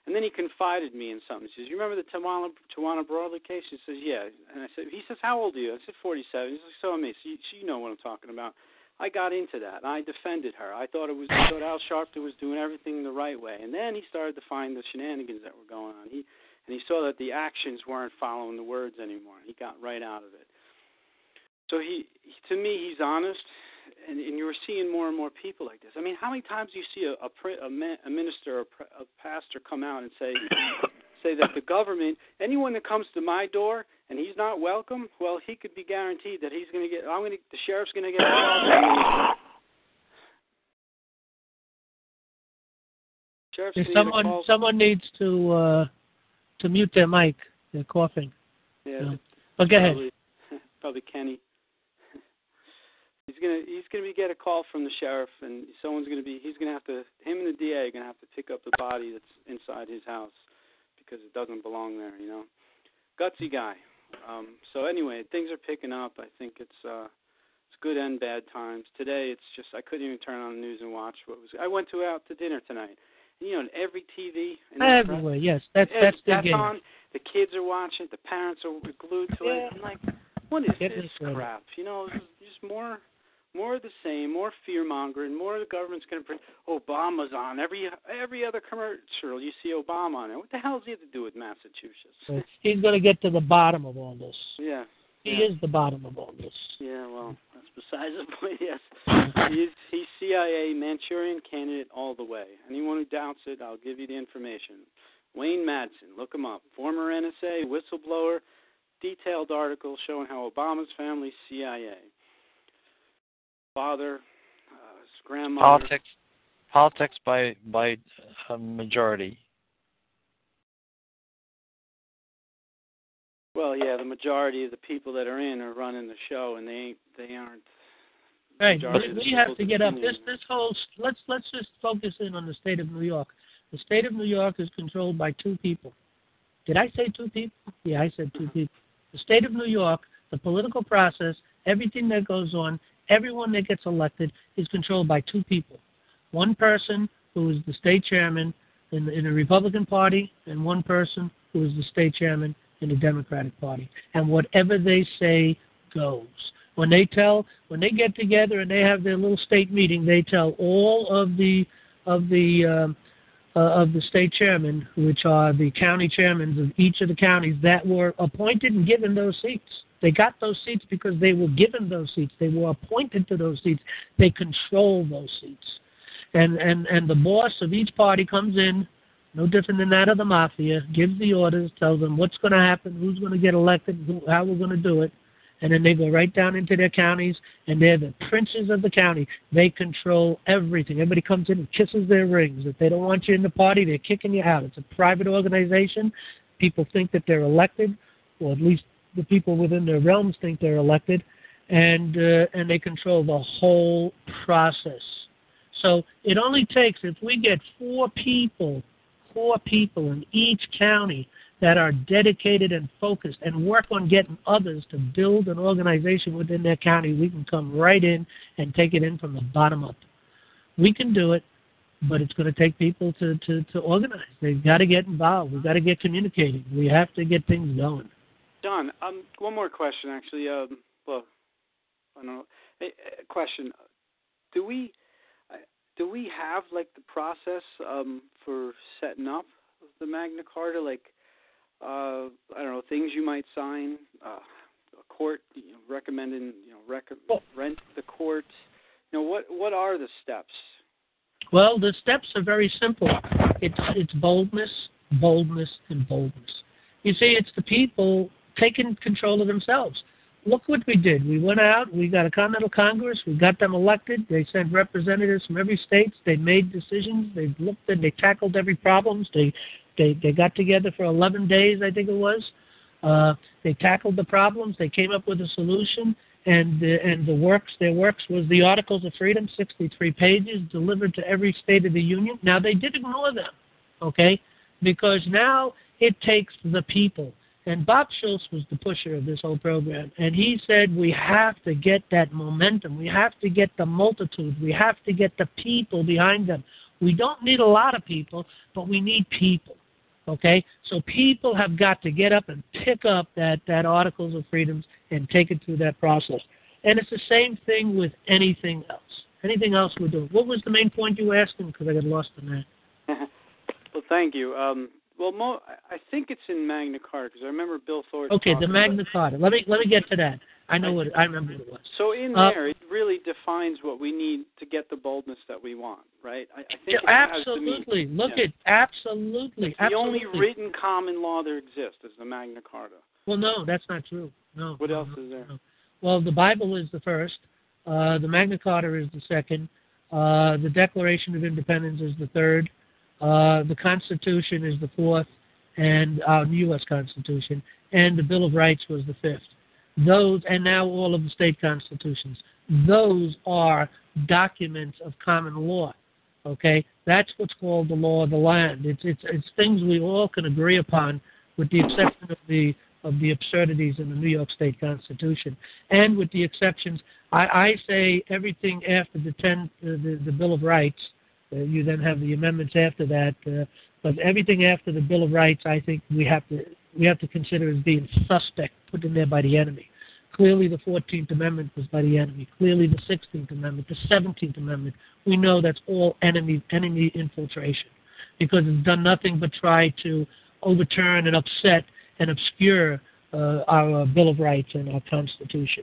And then he confided me in something. He says, "You remember the Tawana Broadley case?" He says, "Yeah." And I said, he says, "How old are you?" I said, 47. He's like, "So am I." So you know what I'm talking about. I got into that. I defended her. I thought Al Sharpton was doing everything the right way. And then he started to find the shenanigans that were going on. He saw that the actions weren't following the words anymore. He got right out of it. So to me, he's honest. And you're seeing more and more people like this. I mean, how many times do you see a minister or a pastor come out and say that the government, anyone that comes to my door and he's not welcome, well, he could be guaranteed that he's going to get. The sheriff's going to get involved. Someone needs to mute their mic. They're coughing. Yeah. But go ahead. Probably Kenny. He's gonna get a call from the sheriff, and he's gonna have to. Him and the DA are gonna have to pick up the body that's inside his house because it doesn't belong there. You know, gutsy guy. So anyway, things are picking up. I think it's good and bad times. Today, it's just I couldn't even turn on the news and watch what was. I went out to dinner tonight. And, you know, on every TV. Everywhere, yes, that's the game. On. The kids are watching. The parents are glued to it. I'm like, what is this crap? You know, just more of the same, more fear-mongering, more of the government's going to bring Obama's on. Every other commercial, you see Obama on it. What the hell does he have to do with Massachusetts? So he's going to get to the bottom of all this. Yeah. He is the bottom of all this. Yeah, well, that's besides the point, yes. He's CIA Manchurian candidate all the way. Anyone who doubts it, I'll give you the information. Wayne Madsen, look him up. Former NSA, whistleblower, detailed article showing how Obama's family CIA. Father, his grandmother. Politics by a majority. Well, yeah, the majority of the people that are in are running the show, and they aren't. Right, but we have to get up. This whole let's just focus in on the state of New York. The state of New York is controlled by two people. Did I say two people? Yeah, I said two people. The state of New York, the political process, everything that goes on, everyone that gets elected is controlled by two people. One person who is the state chairman in the Republican Party, and one person who is the state chairman in the Democratic Party. And whatever they say goes. When they get together and they have their little state meeting, they tell all of the state chairmen, which are the county chairmen of each of the counties that were appointed and given those seats. They got those seats because they were given those seats. They were appointed to those seats. They control those seats. And the boss of each party comes in, no different than that of the mafia, gives the orders, tells them what's going to happen, who's going to get elected, how we're going to do it. And then they go right down into their counties, and they're the princes of the county. They control everything. Everybody comes in and kisses their rings. If they don't want you in the party, they're kicking you out. It's a private organization. People think that they're elected, or at least the people within their realms think they're elected, and they control the whole process. So it only takes, if we get four people in each county that are dedicated and focused and work on getting others to build an organization within their county, we can come right in and take it in from the bottom up. We can do it, but it's going to take people to organize. They've got to get involved. We've got to get communicating. We have to get things going. John, one more question, actually. I don't know. Question. Do we have, like, the process for setting up the Magna Carta, like, I don't know, things you might sign, a court, recommending, rent the court. What are the steps? Well, the steps are very simple. It's boldness, boldness, and boldness. You see, it's the people taking control of themselves. Look what we did. We went out, we got a Continental Congress, we got them elected, they sent representatives from every state, they made decisions, they looked and they tackled every problem, they got together for 11 days, I think it was. They tackled the problems, they came up with a solution, and their works was the Articles of Freedom, 63 pages, delivered to every state of the Union. Now, they did ignore them, okay, because now it takes the people. And Bob Schultz was the pusher of this whole program. And he said we have to get that momentum. We have to get the multitude. We have to get the people behind them. We don't need a lot of people, but we need people. Okay? So people have got to get up and pick up that Articles of Freedoms and take it through that process. And it's the same thing with anything else. Anything else we're doing. What was the main point you were asking? Because I got lost in that. Well, thank you. I think it's in Magna Carta, because I remember Bill Thorpe. Okay, the Magna Carta. Let me get to that. I remember what it was. So in there, it really defines what we need to get the boldness that we want, right? I think absolutely. Absolutely. It's the only written common law there exists is the Magna Carta. Well, no, that's not true. No. What else is there? No. Well, the Bible is the first. The Magna Carta is the second. The Declaration of Independence is the third. The Constitution is the fourth, and our U.S. Constitution. And the Bill of Rights was the fifth. Those, and now all of the state constitutions, those are documents of common law. Okay, that's what's called the law of the land. It's things we all can agree upon, with the exception of the absurdities in the New York State Constitution, and with the exceptions. I say everything after the Bill of Rights. You then have the amendments after that, but everything after the Bill of Rights, I think we have to consider as being suspect, put in there by the enemy. Clearly, the 14th Amendment was by the enemy. Clearly, the 16th Amendment, the 17th Amendment. We know that's all enemy infiltration, because it's done nothing but try to overturn and upset and obscure our Bill of Rights and our Constitution.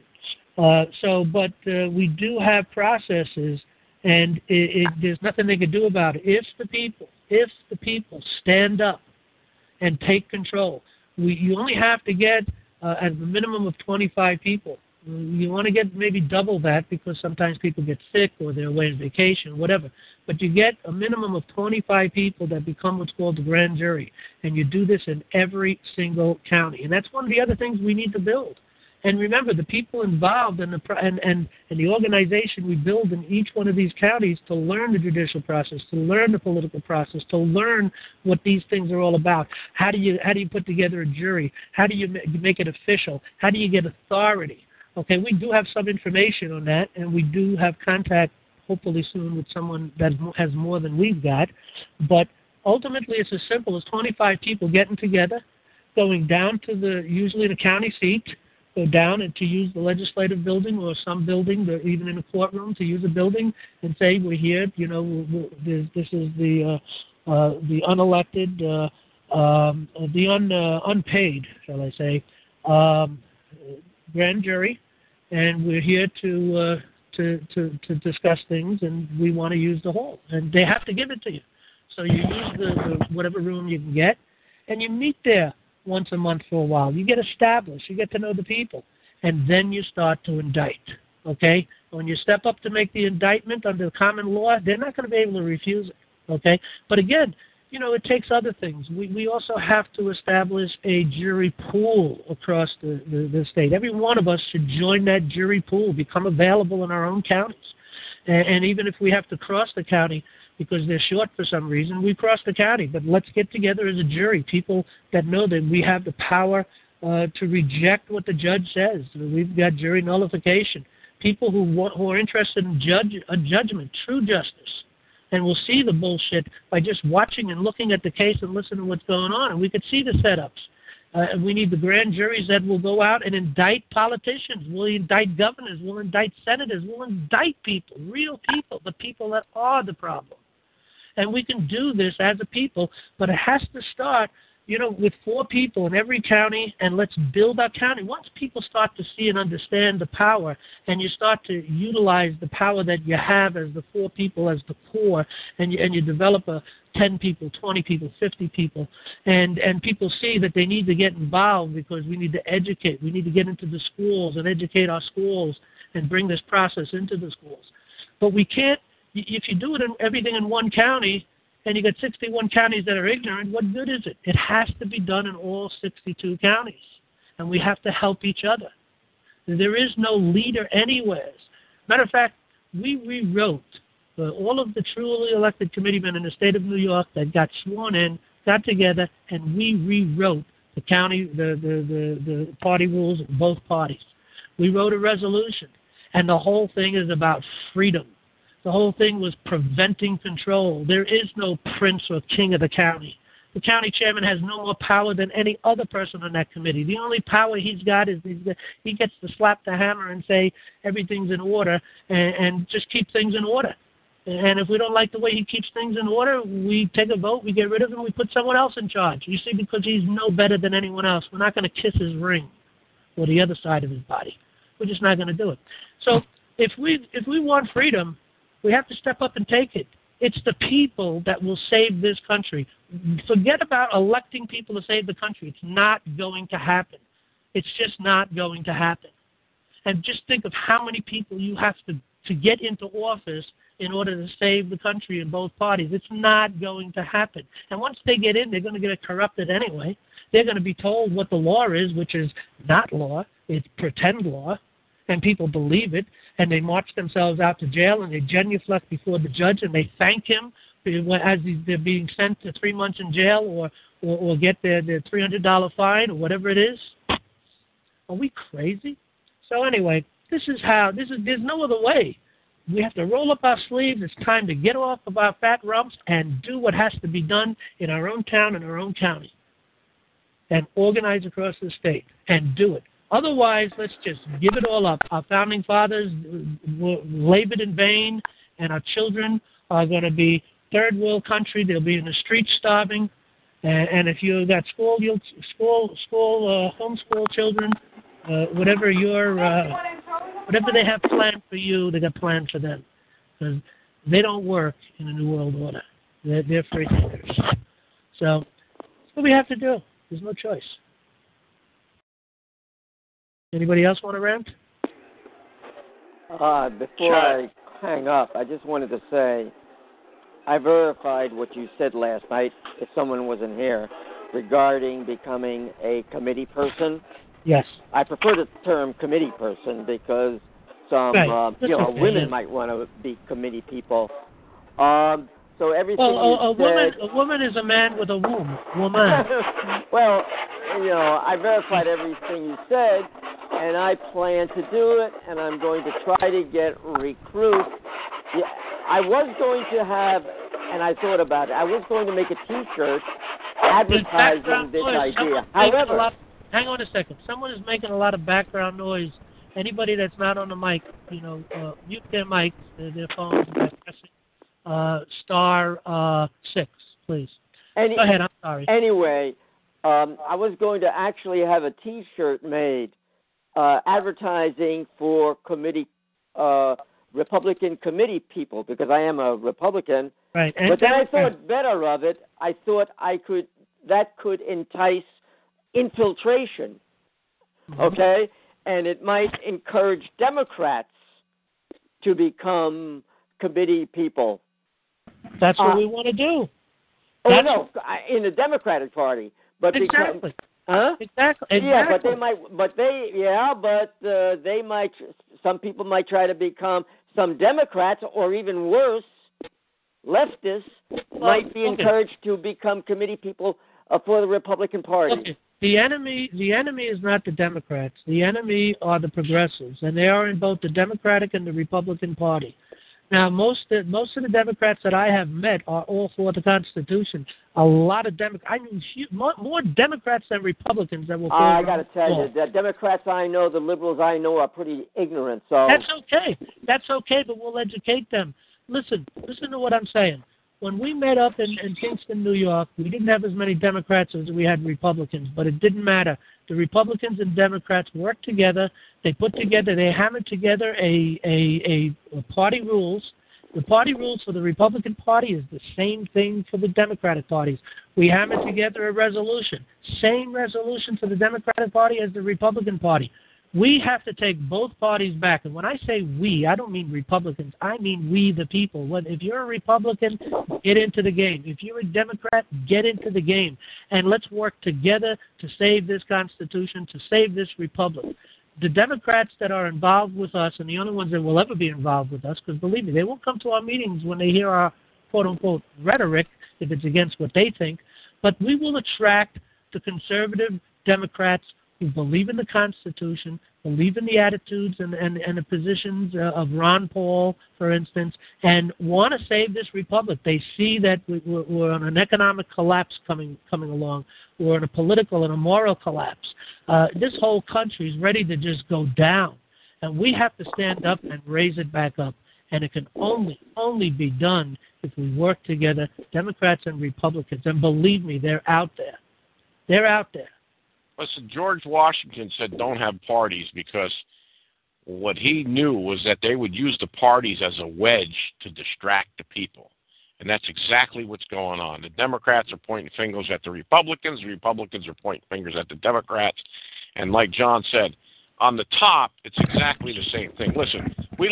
But we do have processes, and there's nothing they can do about it. If the people stand up and take control, you only have to get at a minimum of 25 people. You want to get maybe double that, because sometimes people get sick or they're away on vacation, whatever. But you get a minimum of 25 people that become what's called the grand jury, and you do this in every single county. And that's one of the other things we need to build. And remember, the people involved and the organization we build in each one of these counties to learn the judicial process, to learn the political process, to learn what these things are all about. How do you put together a jury? How do you make it official? How do you get authority? Okay, we do have some information on that, and we do have contact, hopefully soon, with someone that has more than we've got. But ultimately, it's as simple as 25 people getting together, going down to usually the county seat, go down and to use the legislative building or some building, even in a courtroom, to use a building and say, we're here, this is the unelected, the unpaid, shall I say, grand jury, and we're here to discuss things, and we want to use the hall, and they have to give it to you. So you use the whatever room you can get, and you meet there once a month for a while. You get established. You get to know the people. And then you start to indict, okay? When you step up to make the indictment under common law, they're not going to be able to refuse it, okay? But again, it takes other things. We also have to establish a jury pool across the state. Every one of us should join that jury pool, become available in our own counties. And even if we have to cross the county, because they're short for some reason, we cross the county. But let's get together as a jury, people that know that we have the power to reject what the judge says. We've got jury nullification. People who are interested in judgment, true justice, and will see the bullshit by just watching and looking at the case and listening to what's going on. And we could see the setups. And we need the grand juries that will go out and indict politicians. We'll indict governors. We'll indict senators. We'll indict people, real people, the people that are the problem. And we can do this as a people, but it has to start, with 4 people in every county, and let's build our county. Once people start to see and understand the power, and you start to utilize the power that you have as the 4 people as the core, and you develop 10 people, 20 people, 50 people, and people see that they need to get involved because we need to educate. We need to get into the schools and educate our schools and bring this process into the schools. But we can't. If you do everything in one county and you got 61 counties that are ignorant, what good is it? It has to be done in all 62 counties, and we have to help each other. There is no leader anywhere. Matter of fact, we rewrote all of the truly elected committeemen in the state of New York that got sworn in, got together, and we rewrote the county, the party rules of both parties. We wrote a resolution, and the whole thing is about freedom. The whole thing was preventing control. There is no prince or king of the county. The county chairman has no more power than any other person on that committee. The only power he's got is he gets to slap the hammer and say everything's in order and just keep things in order. And if we don't like the way he keeps things in order, we take a vote, we get rid of him, we put someone else in charge. You see, because he's no better than anyone else. We're not going to kiss his ring or the other side of his body. We're just not going to do it. So if we want freedom, we have to step up and take it. It's the people that will save this country. Forget about electing people to save the country. It's not going to happen. It's just not going to happen. And just think of how many people you have to get into office in order to save the country in both parties. It's not going to happen. And once they get in, they're going to get corrupted anyway. They're going to be told what the law is, which is not law. It's pretend law. And people believe it, and they march themselves out to jail, and they genuflect before the judge, and they thank him as they're being sent to 3 months in jail or get their $300 fine or whatever it is. Are we crazy? So anyway, there's no other way. We have to roll up our sleeves. It's time to get off of our fat rumps and do what has to be done in our own town and our own county and organize across the state and do it. Otherwise, let's just give it all up. Our founding fathers labored in vain, and our children are going to be third world country. They'll be in the streets starving. And if you got homeschool children, whatever they have planned for you, they got planned for them. Because they don't work in a new world order. They're free thinkers. So that's what we have to do. There's no choice. Anybody else want to rant? Before I hang up, I just wanted to say I verified what you said last night, if someone wasn't here, regarding becoming a committee person. Yes. I prefer the term committee person because some women might want to be committee people. So everything a woman is a man with a womb. Woman. Well, I verified everything you said, and I plan to do it, and I'm going to try to get recruits. Yeah, I was going to have, and I thought about it, I was going to make a T-shirt advertising this idea. However, hang on a second. Someone is making a lot of background noise. Anybody that's not on the mic, mute their mics, their phones, by pressing *6, please. Go ahead, I'm sorry. Anyway, I was going to actually have a T-shirt made advertising for Republican committee people, because I am a Republican. Right. But then I thought better of it. I thought that could entice infiltration, okay? And it might encourage Democrats to become committee people. That's what we want to do. In the Democratic Party. But exactly. Exactly. Yeah, they might. Some people might try to become some Democrats, or even worse, leftists might be encouraged to become committee people for the Republican Party. Okay. The enemy is not the Democrats. The enemy are the progressives, and they are in both the Democratic and the Republican Party. Now, most of the Democrats that I have met are all for the Constitution. A lot of I knew more Democrats than Republicans that will. I got to tell you, the Democrats I know, the liberals I know, are pretty ignorant. So that's okay. That's okay, but we'll educate them. Listen to what I'm saying. When we met up in Kingston, New York, we didn't have as many Democrats as we had Republicans, but it didn't matter. The Republicans and Democrats worked together. They hammered together a party rules. The party rules for the Republican Party is the same thing for the Democratic parties. We hammered together a resolution. Same resolution for the Democratic Party as the Republican Party. We have to take both parties back. And when I say we, I don't mean Republicans. I mean we, the people. If you're a Republican, get into the game. If you're a Democrat, get into the game. And let's work together to save this Constitution, to save this republic. The Democrats that are involved with us, and the only ones that will ever be involved with us, because believe me, they won't come to our meetings when they hear our quote-unquote rhetoric, if it's against what they think, but we will attract the conservative Democrats who believe in the Constitution, believe in the attitudes and the positions of Ron Paul, for instance, and want to save this republic. They see that we're on an economic collapse coming along. We're on a political and a moral collapse. This whole country is ready to just go down, and we have to stand up and raise it back up. And it can only be done if we work together, Democrats and Republicans. And believe me, they're out there. They're out there. Listen, George Washington said don't have parties because what he knew was that they would use the parties as a wedge to distract the people. And that's exactly what's going on. The Democrats are pointing fingers at the Republicans are pointing fingers at the Democrats. And like John said, on the top, it's exactly the same thing. Listen, we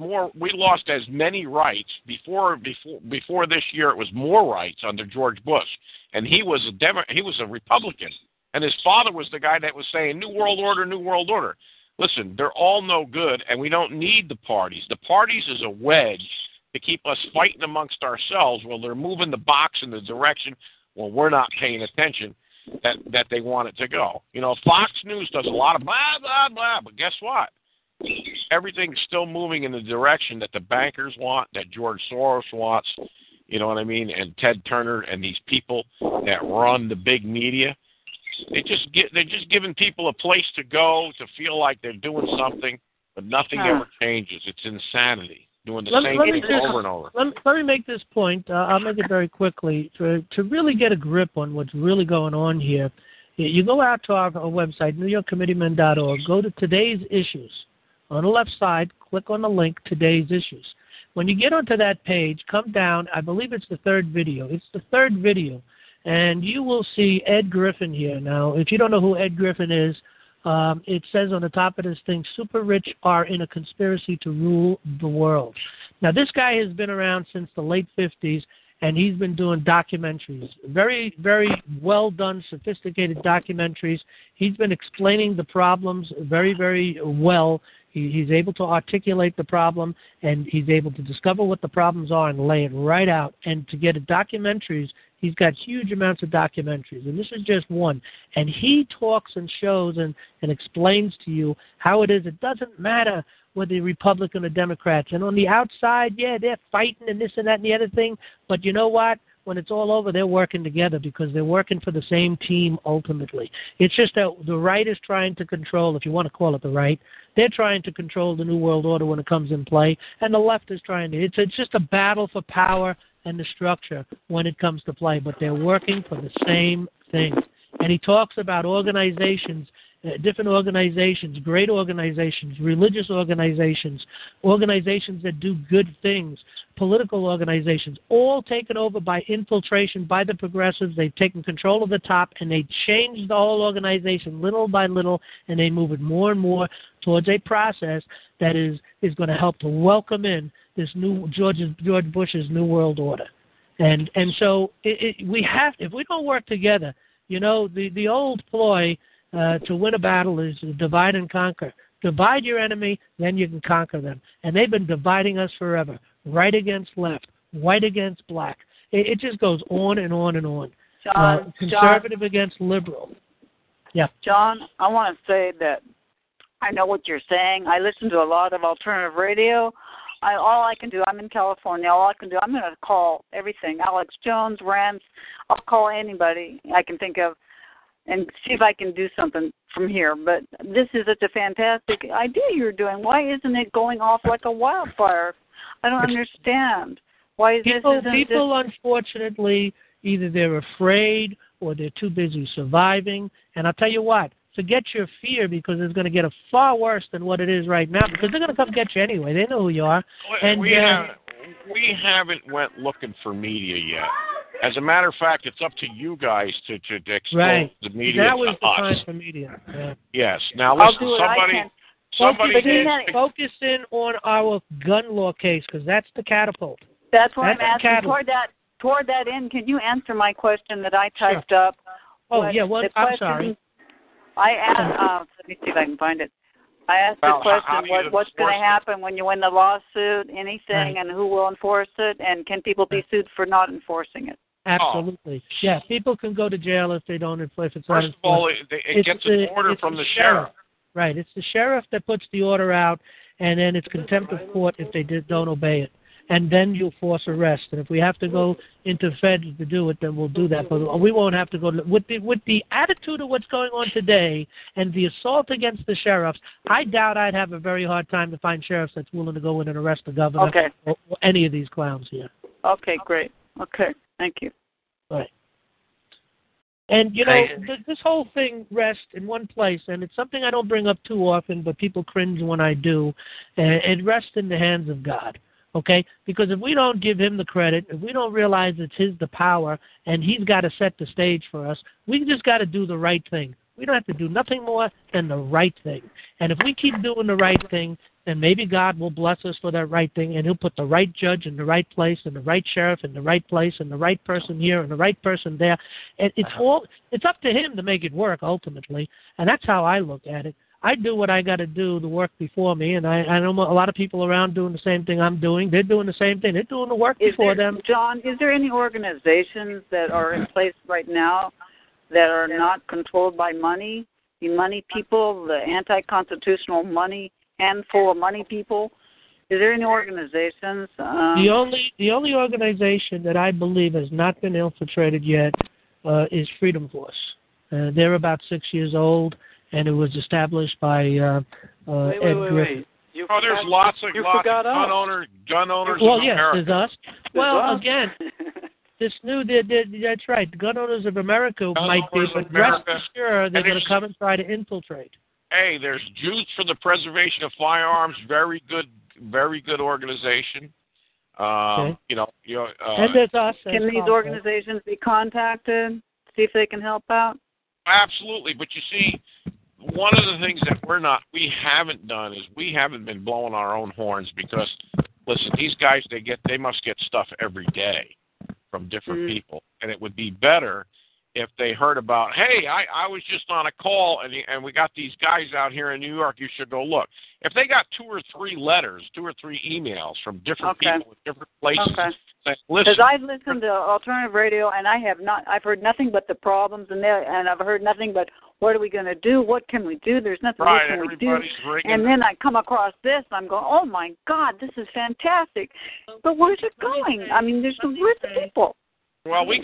lost as many rights before this year. It was more rights under George Bush, and he was a Republican, and his father was the guy that was saying New World Order, New World Order. Listen, they're all no good, and we don't need the parties. The parties is a wedge to keep us fighting amongst ourselves while they're moving the box in the direction when we're not paying attention that they want it to go. You know, Fox News does a lot of blah, blah, blah, but guess what? Everything's still moving in the direction that the bankers want, that George Soros wants, you know what I mean, and Ted Turner and these people that run the big media. They're just giving people a place to go to feel like they're doing something, but nothing ever changes. It's insanity. Doing the same thing over and over. Let me make this point. I'll make it very quickly. To really get a grip on what's really going on here, you go out to our website, NewYorkCommitteemen.org, go to Today's Issues. On the left side, click on the link, Today's Issues. When you get onto that page, come down. I believe it's the third video. It's the third video. And you will see Ed Griffin here. Now, if you don't know who Ed Griffin is, it says on the top of this thing, super rich are in a conspiracy to rule the world. Now, this guy has been around since the late 50s, and he's been doing documentaries, very, very well done, sophisticated documentaries. He's been explaining the problems very, very well. He's able to articulate the problem, and he's able to discover what the problems are and lay it right out. And to get documentaries, he's got huge amounts of documentaries, and this is just one. And he talks and shows and explains to you how it is. It doesn't matter whether you're Republican or Democrats. And on the outside, yeah, they're fighting and this and that and the other thing. But you know what? When it's all over, they're working together because they're working for the same team ultimately. It's just that the right is trying to control, if you want to call it the right, they're trying to control the New World Order when it comes in play, and the left is trying to. It's just a battle for power and the structure when it comes to play, but they're working for the same thing. And he talks about organizations, different organizations, great organizations, religious organizations, organizations that do good things, political organizations, all taken over by infiltration by the progressives. They've taken control of the top, and they change the whole organization little by little, and they move it more and more towards a process that is going to help to welcome in this new George Bush's New World Order. And so we have, if we don't work together, you know, the old ploy to win a battle is divide and conquer. Divide your enemy, then you can conquer them. And they've been dividing us forever, right against left, white against black. It just goes on and on and on. John, conservative against liberal. Yeah. John, I want to say that I know what you're saying. I listen to a lot of alternative radio. All I can do, I'm in California, all I can do, I'm going to call everything. Alex Jones, Rance, I'll call anybody I can think of and see if I can do something from here. But this is such a fantastic idea you're doing. Why isn't it going off like a wildfire? I don't understand. Why is people, unfortunately, either they're afraid or they're too busy surviving. And I'll tell you what, forget your fear, because it's going to get far worse than what it is right now, because they're going to come get you anyway. They know who you are. And we haven't went looking for media yet. As a matter of fact, it's up to you guys to expose the media that was to the us. time for media. Yeah. Yes. Now listen, focus in on our gun law case, because that's the catapult. That's what I'm asking. Toward that end, can you answer my question that I typed up? Oh, yeah. Well, I'm sorry. I asked, let me see if I can find it. I asked the question, what's going to happen when you win the lawsuit, anything, and who will enforce it, and can people be sued for not enforcing it? Absolutely. Yeah, people can go to jail if they don't enforce. If it's First not of all, enforced. it gets an order from the sheriff. Right. It's the sheriff that puts the order out, and then it's contempt of court if they don't obey it. And then you'll force arrest. And if we have to go into feds to do it, then we'll do that. But we won't have to go. With the attitude of what's going on today and the assault against the sheriffs, I doubt I'd have a very hard time to find sheriffs that's willing to go in and arrest the governor or any of these clowns here. Okay, great. Okay, thank you. Right. And, you know, this whole thing rests in one place, and it's something I don't bring up too often, but people cringe when I do. It rests in the hands of God, okay? Because if we don't give him the credit, if we don't realize it's the power, and he's got to set the stage for us, we just got to do the right thing. We don't have to do nothing more than the right thing. And if we keep doing the right thing, then maybe God will bless us for that right thing, and he'll put the right judge in the right place, and the right sheriff in the right place, and the right person here, and the right person there. And it's up to him to make it work, ultimately. And that's how I look at it. I do what I got to do, the work before me, and I know a lot of people around doing the same thing I'm doing. They're doing the same thing. They're doing the work before them. John, is there any organizations that are in place right now that are not controlled by money? The money people, the anti-constitutional money, handful of money people. Is there any organizations? The only organization that I believe has not been infiltrated yet is Freedom Force. They're about 6 years old, and it was established by Ed Griffin. There's lots of gun owners well, in yes, America. There's us. Well, again, this new, that's right, the gun owners of America might be, but rest assured they're going to come and try to infiltrate. Hey, there's Youth for the Preservation of Firearms, very good organization. Okay. And there's us. Can these organizations be contacted, see if they can help out? Absolutely, but you see, one of the things that we haven't done is we haven't been blowing our own horns because, listen, these guys, they must get stuff every day from different people, and it would be better if they heard about, hey, I was just on a call, and we got these guys out here in New York, you should go look. If they got 2 or 3 letters, 2 or 3 emails from different people in different places, because I've listened to alternative radio, and I've heard nothing but the problems, and I've heard nothing but, what are we going to do? What can we do? There's nothing we can do. And then I come across this, I'm going, oh my God, this is fantastic. But where's it going? I mean, where's the people? Well, we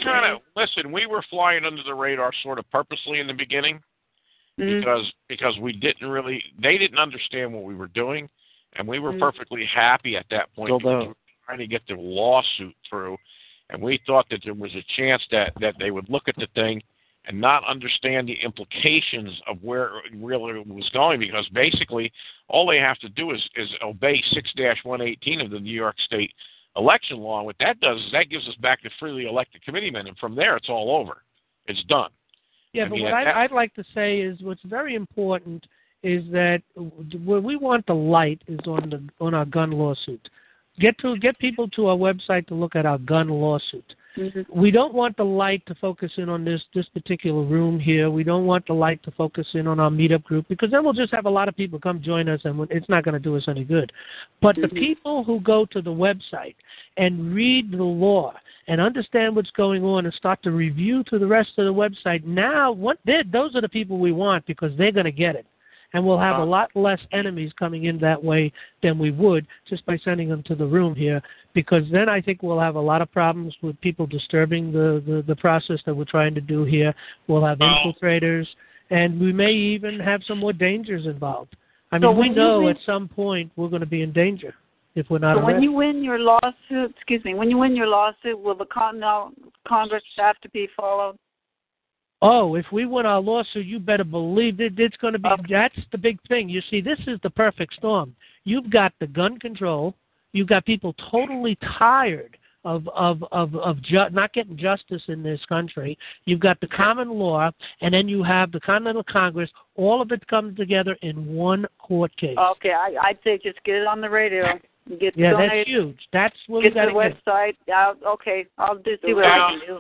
we were flying under the radar sort of purposely in the beginning because they didn't understand what we were doing, and we were perfectly happy at that point because we were trying to get the lawsuit through, and we thought that there was a chance that they would look at the thing and not understand the implications of where it really was going, because basically all they have to do is obey 6-118 of the New York State election law. And what that does is that gives us back to freely elected committeemen, and from there it's all over. It's done. Yeah, but what I'd like to say is what's very important is that where we want the light is on our gun lawsuit. Get people to our website to look at our gun lawsuit. We don't want the light to focus in on this particular room here. We don't want the light to focus in on our meetup group, because then we'll just have a lot of people come join us, and it's not going to do us any good. But the people who go to the website and read the law and understand what's going on and start to review to the rest of the website, now those are the people we want, because they're going to get it. And we'll have a lot less enemies coming in that way than we would just by sending them to the room here, because then I think we'll have a lot of problems with people disturbing the process that we're trying to do here. We'll have infiltrators, and we may even have some more dangers involved. I mean, we know at some point we're going to be in danger if we're not arrested. When you win your lawsuit, will the Continental Congress have to be followed? Oh, if we win our lawsuit, you better believe it's going to be. That's the big thing. You see, this is the perfect storm. You've got the gun control. You've got people totally tired of not getting justice in this country. You've got the common law, and then you have the Continental Congress. All of it comes together in one court case. Okay, I'd say just get it on the radio. That's huge. That's what we got to get. The website. Okay, I'll just see what I can do.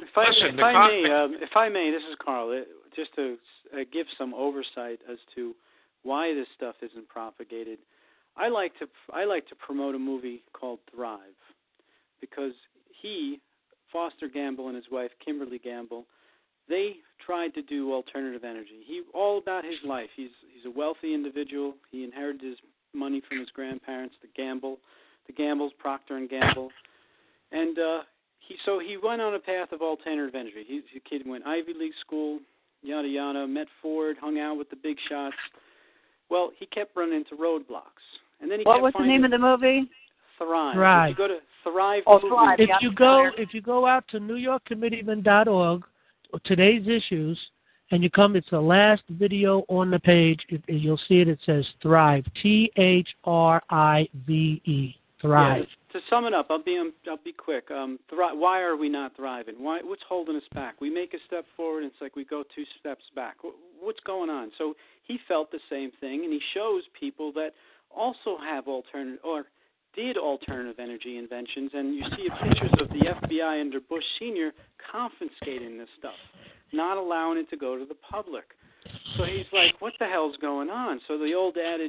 If I may, this is Carl. Just to give some oversight as to why this stuff isn't propagated. I like to promote a movie called Thrive, because he Foster Gamble and his wife, Kimberly Gamble, they tried to do alternative energy. All about his life. He's a wealthy individual. He inherited his money from his grandparents, the Gambles, Procter and Gamble, and he went on a path of alternative energy. He's a kid who went Ivy League school, yada yada, met Ford, hung out with the big shots. Well, he kept running into roadblocks, and then What was the name of the movie? Thrive. Thrive. If you go to Thrive. Thrive. If you go out to NewYorkCommitteeman.org, today's issues, and you come, it's the last video on the page. You'll see it. It says Thrive. THRIVE. Thrive. Yeah, to sum it up, I'll be quick. Why are we not thriving? What's holding us back? We make a step forward, and it's like we go 2 steps back. What's going on? So he felt the same thing, and he shows people that also have did alternative energy inventions, and you see pictures of the FBI under Bush Sr. confiscating this stuff, not allowing it to go to the public. So he's like, what the hell's going on? So the old adage,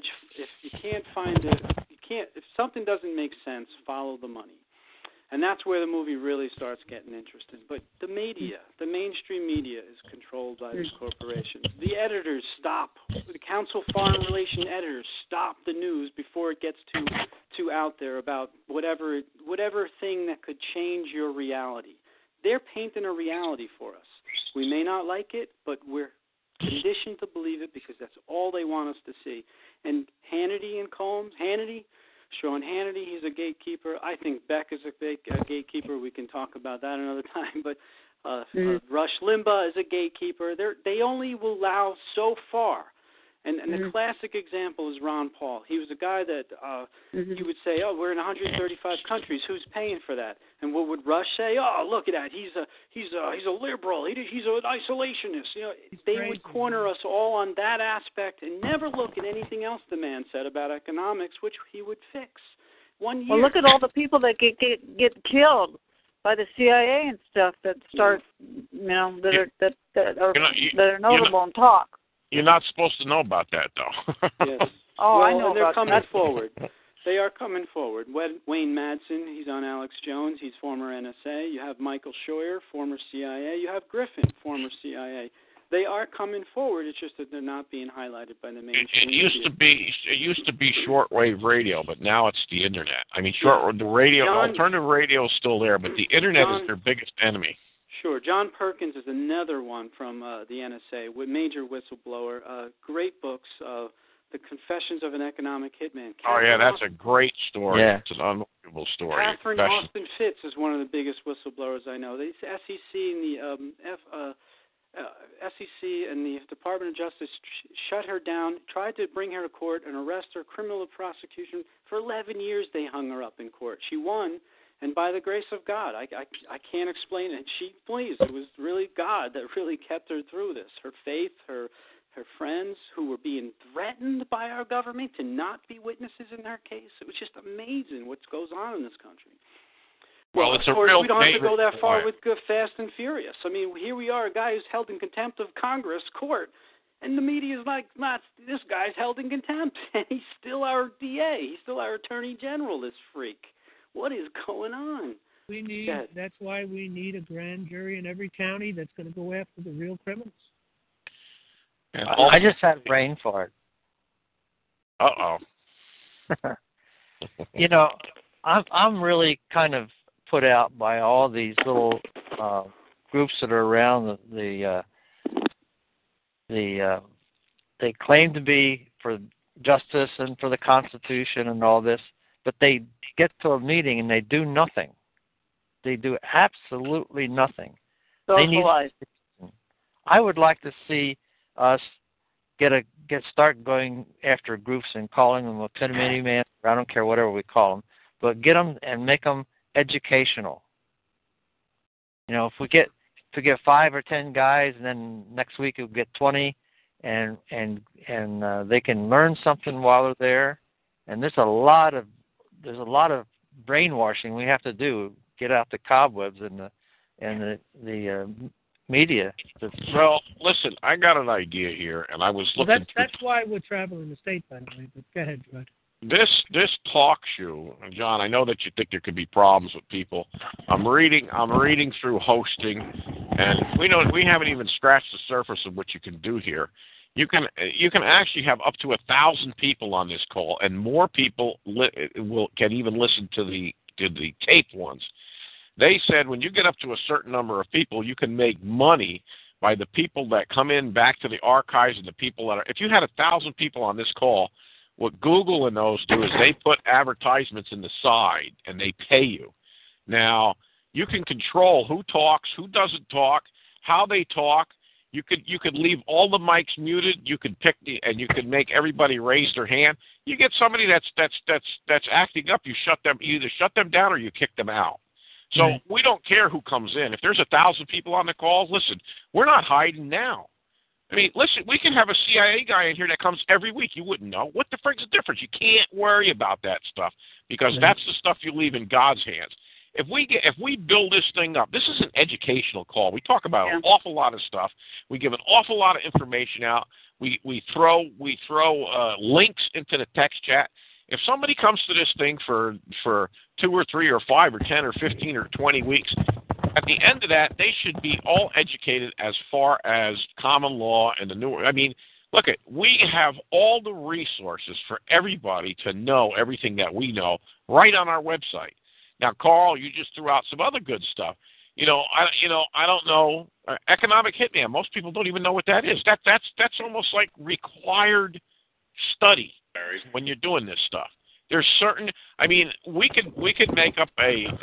if something doesn't make sense, follow the money. And that's where the movie really starts getting interesting. But the media, the mainstream media, is controlled by these corporations. The editors stop. The Council Foreign Relations editors stop the news before it gets too out there about whatever thing that could change your reality. They're painting a reality for us. We may not like it, but we're conditioned to believe it because that's all they want us to see. And Hannity and Combs, Sean Hannity, he's a gatekeeper. I think Beck is a gatekeeper. We can talk about that another time. But Rush Limbaugh is a gatekeeper. They only will allow so far. And the classic example is Ron Paul. He was a guy that he would say, "Oh, we're in 135 countries. Who's paying for that?" And what would Rush say? "Oh, look at that. He's a liberal. He's an isolationist." You know, they would corner us all on that aspect and never look at anything else the man said about economics, which he would fix. 1 year. Well, look at all the people that get killed by the CIA and stuff that start, that are notable and talk. You're not supposed to know about that, though. Yes. Oh, I know they're about coming that. forward. They are coming forward. Wayne Madsen, he's on Alex Jones. He's former NSA. You have Michael Scheuer, former CIA. You have Griffin, former CIA. They are coming forward. It's just that they're not being highlighted by the mainstream media. It used to be shortwave radio, but now it's the internet. I mean, alternative radio is still there, but the internet is their biggest enemy. Sure. John Perkins is another one from the NSA, major whistleblower. Great books. The Confessions of an Economic Hitman. That's a great story. Yeah. It's an unbelievable story. Catherine Austin Fitz is one of the biggest whistleblowers I know. The SEC and the SEC and the Department of Justice shut her down, tried to bring her to court and arrest her, criminal prosecution. For 11 years they hung her up in court. She won. And by the grace of God, I can't explain it. She believes it was really God that really kept her through this. Her faith, her friends who were being threatened by our government to not be witnesses in their case. It was just amazing what goes on in this country. Well, it's of course, real. We don't have to go that far with Fast and Furious. I mean, here we are, a guy who's held in contempt of Congress court, and the media is like, this guy's held in contempt, and he's still our DA. He's still our Attorney General, this freak. What is going on? That's why we need a grand jury in every county that's going to go after the real criminals. I just had a brain fart. Uh-oh. I'm really kind of put out by all these little groups that are around they claim to be for justice and for the Constitution and all this, but they get to a meeting and they do nothing. They do absolutely nothing. Socialize. I would like to see us start going after groups and calling them a committee man. I don't care whatever we call them, but get them and make them educational. If we get 5 or 10 guys, and then next week we'll get 20, and they can learn something while they're there. And there's a lot of brainwashing we have to do. Get out the cobwebs and the media. Well, listen, I got an idea here, and I was looking. That's why we're traveling the state, by the way. But go ahead, Rod. this talk show, John, I know that you think there could be problems with people. I'm reading through hosting, and we haven't even scratched the surface of what you can do here. You can actually have up to 1,000 people on this call, and more people can even listen to the taped ones. They said when you get up to a certain number of people, you can make money by the people that come in back to the archives and the people that are. If you had 1,000 people on this call, what Google and those do is they put advertisements in the side and they pay you. Now, you can control who talks, who doesn't talk, how they talk. You could leave all the mics muted. You could pick and you could make everybody raise their hand. You get somebody that's acting up, you either shut them down or you kick them out. So we don't care who comes in. If there's 1,000 people on the call, listen, we're not hiding now. I mean, listen, we can have a CIA guy in here that comes every week. You wouldn't know. What the frick's the difference? You can't worry about that stuff because that's the stuff you leave in God's hands. If we build this thing up, this is an educational call. We talk about an awful lot of stuff. We give an awful lot of information out. We throw links into the text chat. If somebody comes to this thing for 2 or 3 or 5 or 10 or 15 or 20 weeks, at the end of that, they should be all educated as far as common law and the new. I mean, look, we have all the resources for everybody to know everything that we know right on our website. Now, Carl, you just threw out some other good stuff. I don't know economic hitman. Most people don't even know what that is. That's almost like required study when you're doing this stuff. There's certain. I mean, we could make up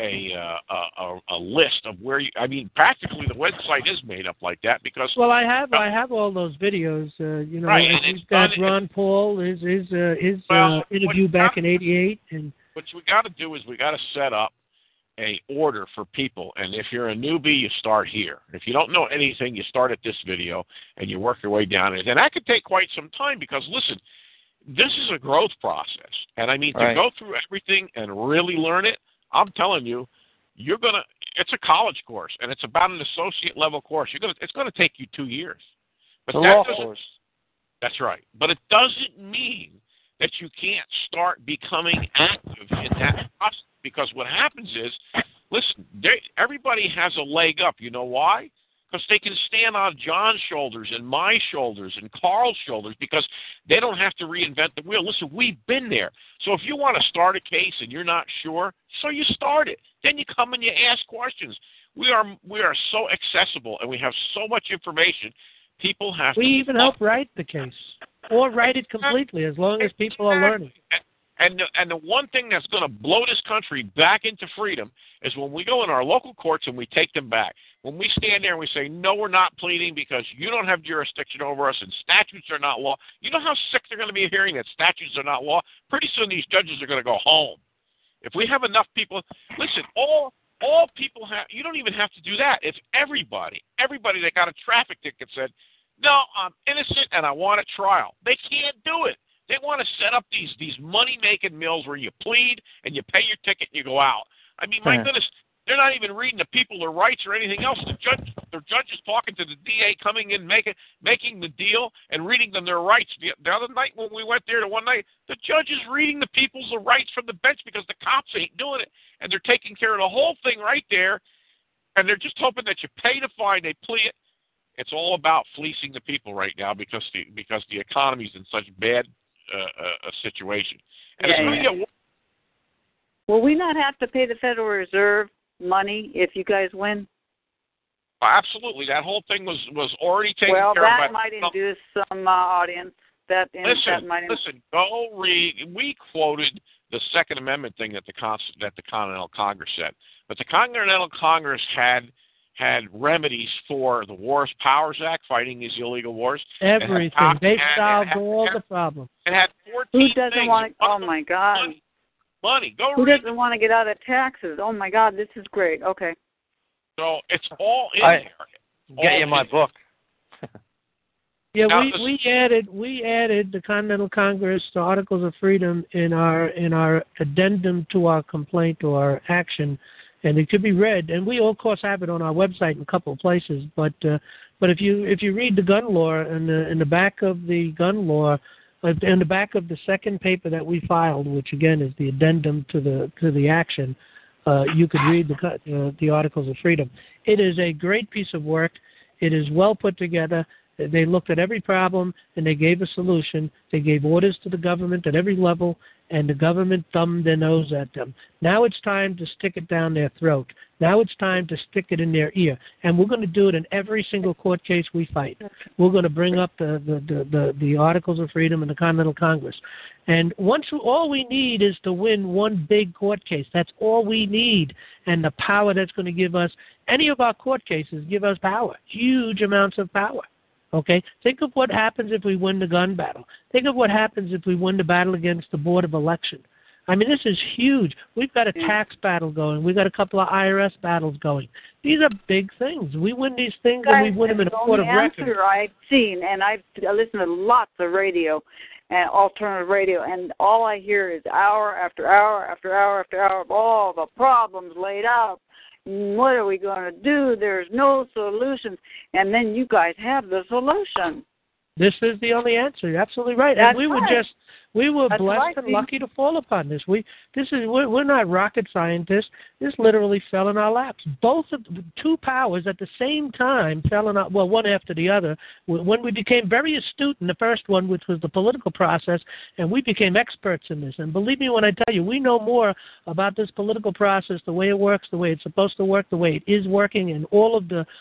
a list of where you. I mean, practically the website is made up like that because. Well, I have all those videos. Right, we've got Ron Paul his interview back in '88, and. What we got to do is we got to set up a order for people. And if you're a newbie, you start here. If you don't know anything, you start at this video and you work your way down it. And that could take quite some time because, listen, this is a growth process. And I mean, to go through everything and really learn it, I'm telling you, it's a college course and it's about an associate level course. It's going to take you 2 years. But that's right. But it doesn't mean that you can't start becoming active in that process. Because what happens is, listen, everybody has a leg up. You know why? Because they can stand on John's shoulders and my shoulders and Carl's shoulders because they don't have to reinvent the wheel. Listen, we've been there. So if you want to start a case and you're not sure, so you start it. Then you come and you ask questions. We are so accessible and we have so much information. People have. We even help write the case or write it completely as long as people are learning. And the one thing that's going to blow this country back into freedom is when we go in our local courts and we take them back. When we stand there and we say, no, we're not pleading because you don't have jurisdiction over us and statutes are not law. You know how sick they're going to be hearing that statutes are not law? Pretty soon these judges are going to go home. If we have enough people, listen, all people have, you don't even have to do that. It's everybody that got a traffic ticket said, no, I'm innocent and I want a trial. They can't do it. They want to set up these money-making mills where you plead and you pay your ticket and you go out. I mean, my goodness, they're not even reading the people their rights or anything else. The judge is talking to the DA coming in, making the deal and reading them their rights. The other night when we went there one night, the judge is reading the people's rights from the bench because the cops ain't doing it. And they're taking care of the whole thing right there. And they're just hoping that you pay the fine, they plea it. It's all about fleecing the people right now because the economy's in such bad a situation. And it's going to get. Will we not have to pay the Federal Reserve money if you guys win? Absolutely. That whole thing was already taken care of. Well, that might induce some audience. Listen, go read. We quoted the Second Amendment thing that the Continental Congress said. But the Continental Congress had remedies for the Wars Powers Act, fighting these illegal wars. Everything. They solved all the problems. It had 14 Who doesn't things. want? Oh my God. Money. Go Who read. doesn't want to get out of taxes? Oh my God, this is great. Okay. So it's all in there. Get you my book. Yeah, we added the Continental Congress, the Articles of Freedom in our addendum to our complaint or our action, and it could be read. And we of course have it on our website in a couple of places. But if you read the gun law in the back of the gun law, In the back of the second paper that we filed, which again is the addendum to the action, you could read the Articles of Freedom. It is a great piece of work. It is well put together. They looked at every problem and they gave a solution. They gave orders to the government at every level, and the government thumbed their nose at them. Now it's time to stick it down their throat. Now it's time to stick it in their ear. And we're going to do it in every single court case we fight. We're going to bring up the Articles of Freedom in the Continental Congress. And all we need is to win one big court case. That's all we need. And the power that's going to give us, any of our court cases give us power, huge amounts of power. Okay? Think of what happens if we win the gun battle. Think of what happens if we win the battle against the Board of Election. I mean, this is huge. We've got a tax battle going. We've got a couple of IRS battles going. These are big things. We win these things, and we win them in a court of record. The I've seen, and I've listened to lots of radio and alternative radio, and all I hear is hour after hour after hour after hour of all the problems laid out. What are we going to do? There's no solutions. And then you guys have the solution. This is the only answer. You're absolutely right. That's and we right. we were That's blessed right. and lucky to fall upon this. We're not rocket scientists. This literally fell in our laps. Both of the two powers at the same time fell in our, well, one after the other. When we became very astute in the first one, which was the political process, and we became experts in this. And believe me when I tell you, we know more about this political process, the way it works, the way it's supposed to work, the way it is working, and all of the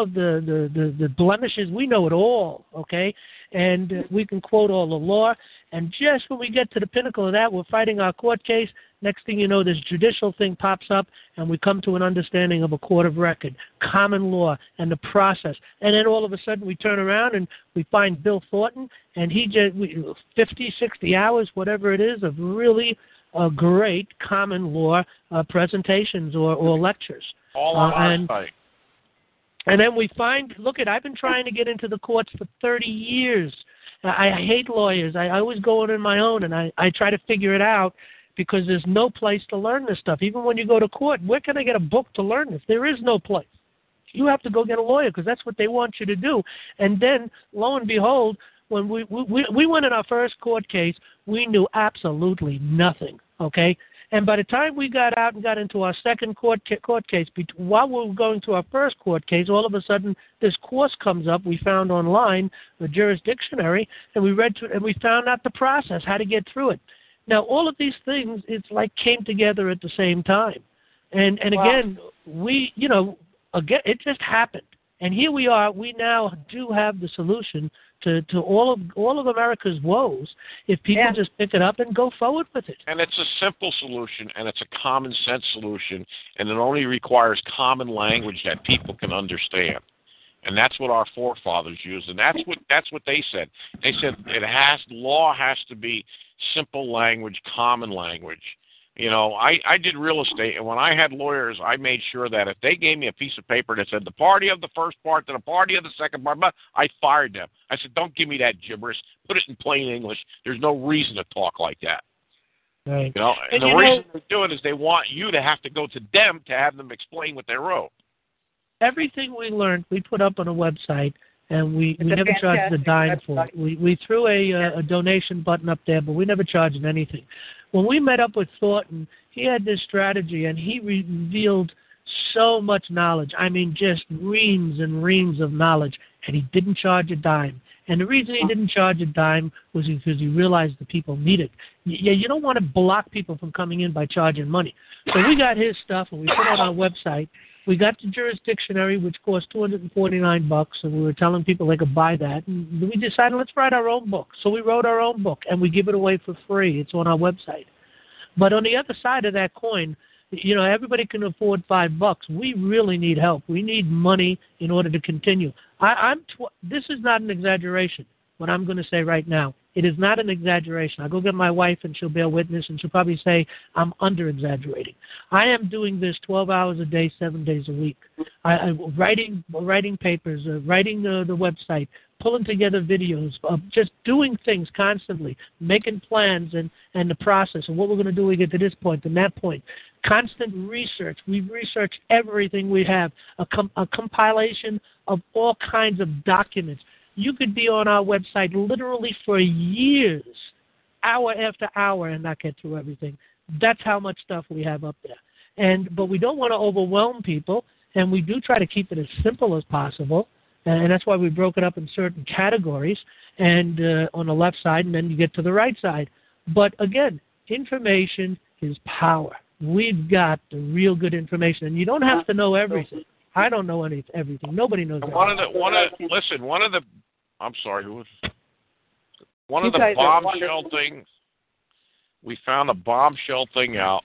blemishes. We know it all, okay? And we can quote all the law. And just when we get to the pinnacle of that, we're fighting our court case. Next thing you know, this judicial thing pops up, and we come to an understanding of a court of record, common law, and the process. And then all of a sudden we turn around and we find Bill Thornton, and he just 50, 60 hours, whatever it is, of really great common law presentations or lectures. All on our site. And then we find, I've been trying to get into the courts for 30 years. I hate lawyers. I always go in my own, and I try to figure it out because there's no place to learn this stuff. Even when you go to court, where can I get a book to learn this? There is no place. You have to go get a lawyer because that's what they want you to do. And then, lo and behold, when we went in our first court case, we knew absolutely nothing, okay? And by the time we got out and got into our second court case, while we were going through our first court case, all of a sudden this course comes up we found online, the Jurisdictionary, and we read through it, and we found out the process, how to get through it. Now, all of these things, it's like came together at the same time. And again, it just happened. And here we are. We now do have the solution to all of America's woes if people just pick it up and go forward with it. And it's a simple solution, and it's a common sense solution, and it only requires common language that people can understand. And that's what our forefathers used, and that's what they said. They said law has to be simple language, common language. You know, I did real estate, and when I had lawyers, I made sure that if they gave me a piece of paper that said the party of the first part to the party of the second part, I fired them. I said, don't give me that gibberish. Put it in plain English. There's no reason to talk like that. Right. You know, and the reason they're doing it is they want you to have to go to them to have them explain what they wrote. Everything we learned, we put up on a website, and we never charged a dime for it. We threw a donation button up there, but we never charged anything. When we met up with Thornton, he had this strategy, and he revealed so much knowledge. I mean, just reams and reams of knowledge, and he didn't charge a dime. And the reason he didn't charge a dime was because he realized the people need it. You don't want to block people from coming in by charging money. So we got his stuff, and we put it on our website. We got the Jurisdictionary, which cost $249, and we were telling people they could buy that. And we decided, let's write our own book. So we wrote our own book, and we give it away for free. It's on our website. But on the other side of that coin, you know, everybody can afford $5. We really need help. We need money in order to continue. This is not an exaggeration, what I'm going to say right now. It is not an exaggeration. I'll go get my wife, and she'll bear witness, and she'll probably say I'm under-exaggerating. I am doing this 12 hours a day, 7 days a week. I'm writing papers, writing the website, pulling together videos, just doing things constantly, making plans and the process of what we're going to do when we get to this point and that point. Constant research. We've researched everything we have, a compilation of all kinds of documents. You could be on our website literally for years, hour after hour, and not get through everything. That's how much stuff we have up there. But we don't want to overwhelm people, and we do try to keep it as simple as possible. And that's why we broke it up in certain categories, and on the left side, and then you get to the right side. But again, information is power. We've got the real good information, and you don't have to know everything. I don't know everything. Nobody knows everything. I'm sorry, who was one of the bombshell things? We found a bombshell thing out.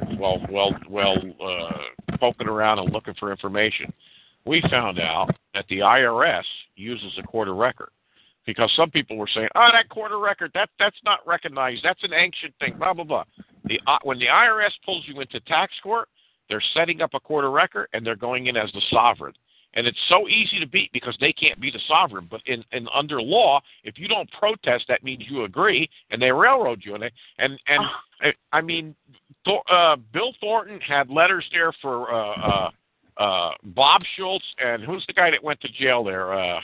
Poking around and looking for information, we found out that the IRS uses a court of record, because some people were saying, that court of record, that's not recognized, that's an ancient thing, blah, blah, blah. When the IRS pulls you into tax court, they're setting up a court of record, and they're going in as the sovereign. And it's so easy to beat because they can't be the sovereign. But under law, if you don't protest, that means you agree, and they railroad you. I mean, Bill Thornton had letters there for Bob Schultz, and who's the guy that went to jail there?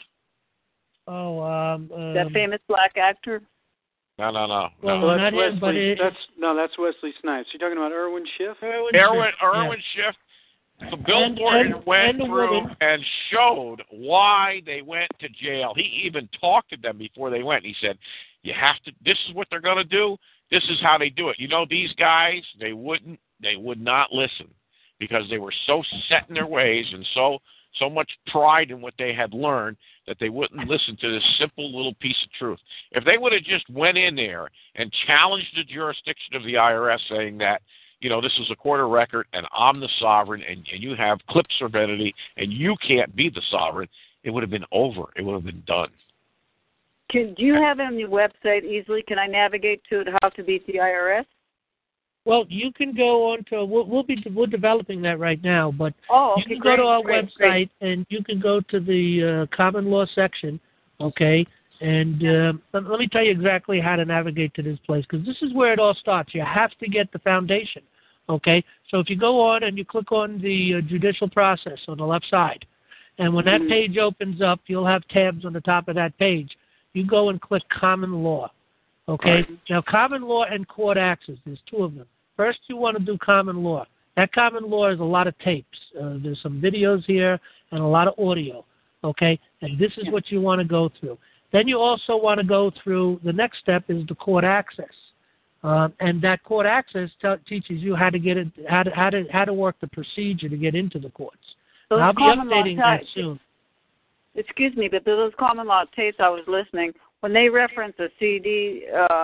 That famous black actor? No. Well, not him, but that's Wesley Snipes. You're talking about Irwin Schiff? Irwin Schiff. So Bill Thornton went through and showed why they went to jail. He even talked to them before they went. He said, this is what they're going to do. This is how they do it. You know, these guys, they would not listen because they were so set in their ways and so much pride in what they had learned that they wouldn't listen to this simple little piece of truth. If they would have just went in there and challenged the jurisdiction of the IRS, saying that, this is a court of record and I'm the sovereign and you have clip sovereignty and you can't be the sovereign, it would have been over. It would have been done. Do you have it on your website easily? Can I navigate to it, how to beat the IRS? Well, you can go on to, we're developing that right now, but you can go to our website and you can go to the common law section, okay? And let me tell you exactly how to navigate to this place, because this is where it all starts. You have to get the foundation, okay? So if you go on and you click on the judicial process on the left side, and when that page opens up, you'll have tabs on the top of that page. You go and click common law, okay? Now, common law and court access, there's two of them. First, you want to do common law. That common law is a lot of tapes. There's some videos here and a lot of audio, okay? And this is what you want to go through. Then you also want to go through, the next step is the court access. And that court access teaches you how to get it, how to work the procedure to get into the courts. And I'll be updating that soon. Excuse me, but those common law tapes I was listening, when they reference a CD,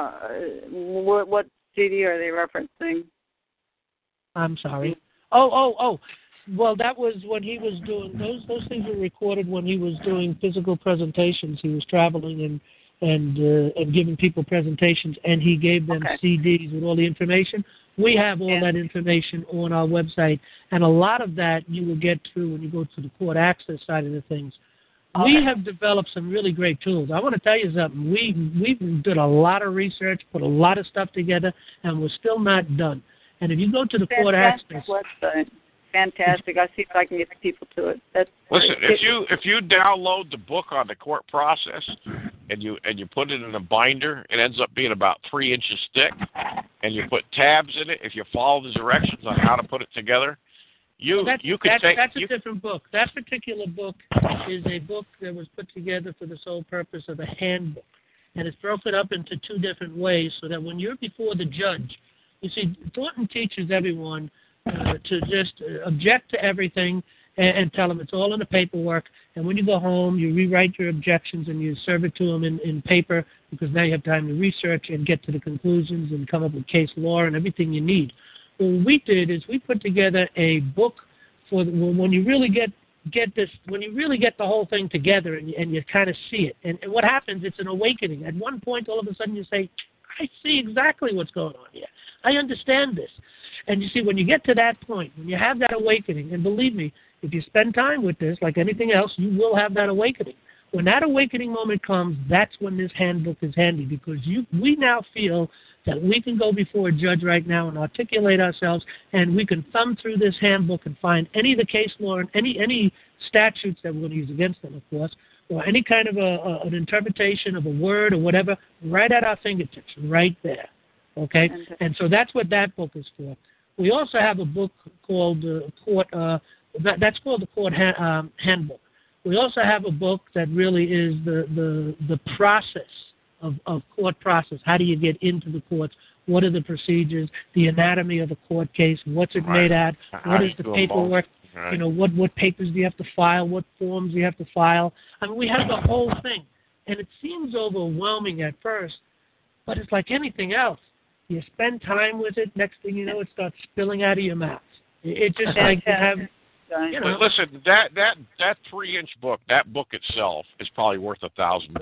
what CD are they referencing? I'm sorry. Oh. Well, that was when he was doing those things were recorded when he was doing physical presentations. He was traveling and giving people presentations, and he gave them CDs with all the information. We have all that information on our website, and a lot of that you will get through when you go to the court access side of the things. We have developed some really great tools. I want to tell you something. We did a lot of research, put a lot of stuff together, and we're still not done. And if you go to the court access website. Fantastic. I'll see if I can get people to it. Listen, if you download the book on the court process and you put it in a binder, it ends up being about 3 inches thick, and you put tabs in it. If you follow the directions on how to put it together, that's a different book. That particular book is a book that was put together for the sole purpose of a handbook, and it's broken up into 2 different ways so that when you're before the judge, you see, Thornton teaches everyone to just object to everything and tell them it's all in the paperwork. And when you go home, you rewrite your objections and you serve it to them in paper, because now you have time to research and get to the conclusions and come up with case law and everything you need. What we did is we put together a book for when you really get when you really get the whole thing together and you kind of see it. And what happens, it's an awakening. At one point, all of a sudden you say, I see exactly what's going on here. I understand this. And you see, when you get to that point, when you have that awakening, and believe me, if you spend time with this, like anything else, you will have that awakening. When that awakening moment comes, that's when this handbook is handy, because we now feel that we can go before a judge right now and articulate ourselves, and we can thumb through this handbook and find any of the case law and any statutes that we're going to use against them, of course. or any kind of an interpretation of a word or whatever, right at our fingertips, right there. Okay? And so that's what that book is for. We also have a book called Court, that's called the Court Handbook. We also have a book that really is the process of court process. How do you get into the courts? What are the procedures? The anatomy of a court case? What's it made at? What is the paperwork? Right. You know, what papers do you have to file? What forms do you have to file? I mean, we have the whole thing. And it seems overwhelming at first, but it's like anything else. You spend time with it, next thing you know, it starts spilling out of your mouth. It's just like you have, you know. But listen, that 3-inch book, that book itself is probably worth $1,000.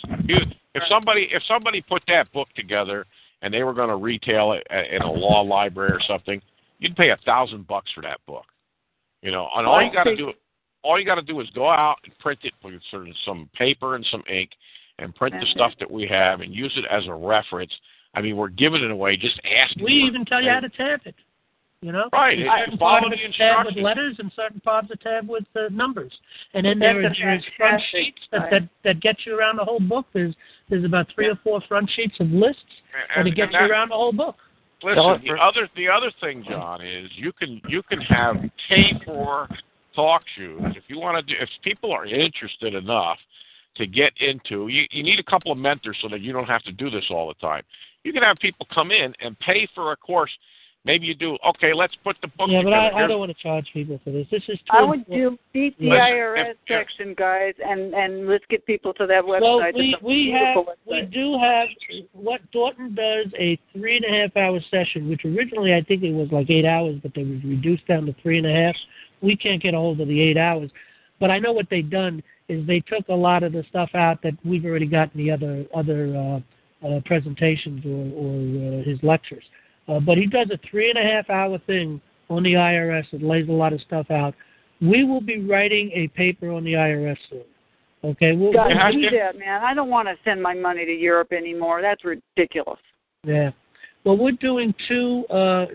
If somebody put that book together and they were going to retail it in a law library or something, you'd pay $1,000 for that book. You know, and all you got to do is go out and print it with sort of some paper and some ink, and print the stuff that we have and use it as a reference. I mean, we're giving it away. Just asking. We even tell you how to tab it. You know, right? Certain Follow part the of it's instructions. tab with letters, and certain parts are tab with numbers. And then there's front sheets that get you around the whole book. There's about 3 or 4 front sheets of lists, and it gets you around the whole book. Listen, the other thing, John, is you can have pay-for talk shows if you want to do. If people are interested enough to get into, you need a couple of mentors so that you don't have to do this all the time. You can have people come in and pay for a course. Maybe you do. Okay, let's put the book together. Yeah, but I don't want to charge people for this. This is too I would do beat the IRS section, guys, and let's get people to that website. Well, we do have what Dorton does, a 3.5-hour session, which originally I think it was like 8 hours, but they was reduced down to 3.5. We can't get a hold of the 8 hours, but I know what they've done is they took a lot of the stuff out that we've already got in the other presentations or his lectures. But he does a 3.5-hour thing on the IRS that lays a lot of stuff out. We will be writing a paper on the IRS soon. Okay, we'll do that, man. I don't want to send my money to Europe anymore. That's ridiculous. Yeah. Well, we're doing two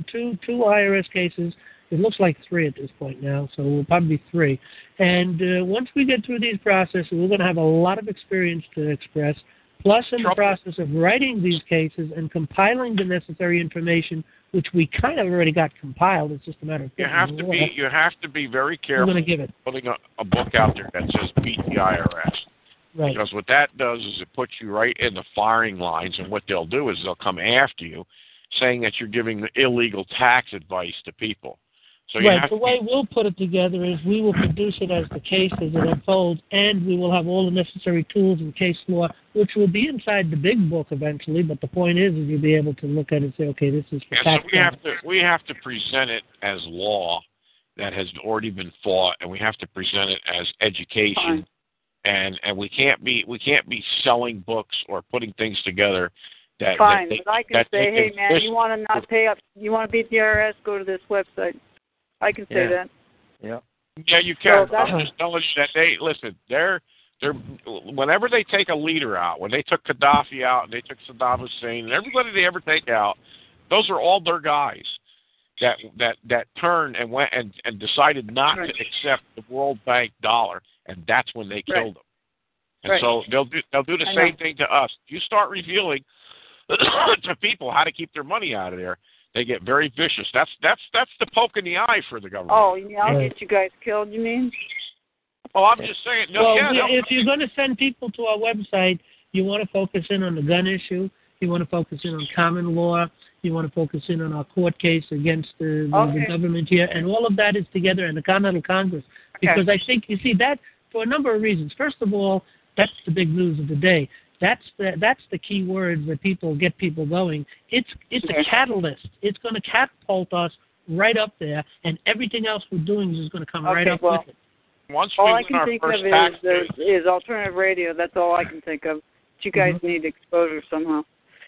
IRS cases. It looks like 3 at this point now, so we'll probably be 3. And once we get through these processes, we're going to have a lot of experience to express. Plus, in the process of writing these cases and compiling the necessary information, which we kind of already got compiled, it's just a matter of you have to be very careful putting a book out there that says beat the IRS. Right. Because what that does is it puts you right in the firing lines, and what they'll do is they'll come after you, saying that you're giving illegal tax advice to people. So the way we'll put it together is we will produce it as the case as it unfolds, and we will have all the necessary tools in case law, which will be inside the big book eventually. But the point is you'll be able to look at it and say, okay, this is for tax. So we have to present it as law that has already been fought, and we have to present it as education, and we can't be selling books or putting things together. But I can say, hey man, you want to not pay up, you want to beat the IRS, go to this website. I can say that. Yeah. Yeah, you can. So I'm just telling you that they're whenever they take a leader out, when they took Gaddafi out and they took Saddam Hussein and everybody they ever take out, those are all their guys that turned and went and decided not to accept the World Bank dollar, and that's when they killed them. And so they'll do the same thing to us. You start revealing to people how to keep their money out of there, they get very vicious. That's the poke in the eye for the government. Oh, I'll get you guys killed, you mean? Oh, I'm just saying. If you're going to send people to our website, you want to focus in on the gun issue. You want to focus in on common law. You want to focus in on our court case against the government here. And all of that is together in the Continental Congress. Because I think, you see, that for a number of reasons. First of all, that's the big news of the day. That's the key word that get people going. It's a catalyst. It's going to catapult us right up there, and everything else we're doing is going to come right up with it. All I can think of is alternative radio. That's all I can think of. But you guys need exposure somehow.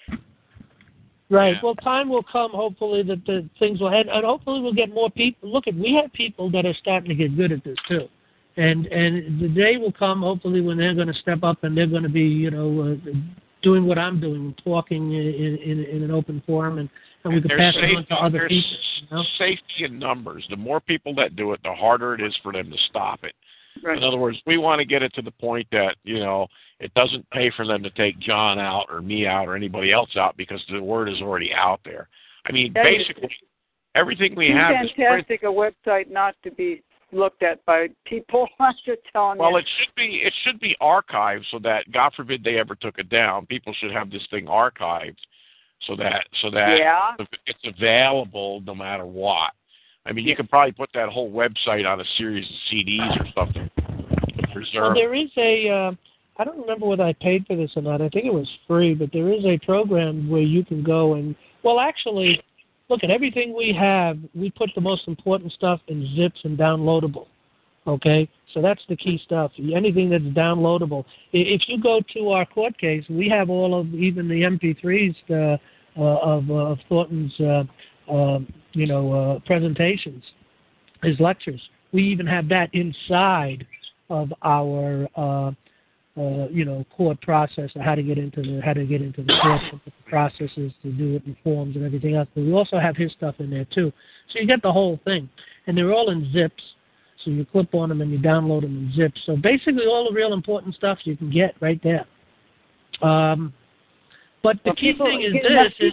Right. Well, time will come, hopefully, that the things will head, and hopefully we'll get more people. Look, we have people that are starting to get good at this, too. And the day will come, hopefully, when they're going to step up and they're going to be, doing what I'm doing, talking in an open forum, and we can pass it on to other people. Safety in numbers. The more people that do it, the harder it is for them to stop it. Right. In other words, we want to get it to the point that, it doesn't pay for them to take John out or me out or anybody else out because the word is already out there. I mean, That basically, everything we have is fantastic. A website not to be looked at by people. I'm just telling you. Well, it should be archived so that, God forbid, they ever took it down. People should have this thing archived so that it's available no matter what. I mean, you could probably put that whole website on a series of CDs or something. Well, there is I don't remember whether I paid for this or not. I think it was free, but there is a program where you can go and, actually, look at everything we have. We put the most important stuff in zips and downloadable. Okay? So that's the key stuff. Anything that's downloadable. If you go to our court case, we have all of even the MP3s of Thornton's presentations, his lectures. We even have that inside of our court process, or how to get into the court, what the processes to do it, and forms and everything else. But we also have his stuff in there too. So you get the whole thing, and they're all in zips. So you clip on them and you download them in zips. So basically, all the real important stuff you can get right there. But the key thing is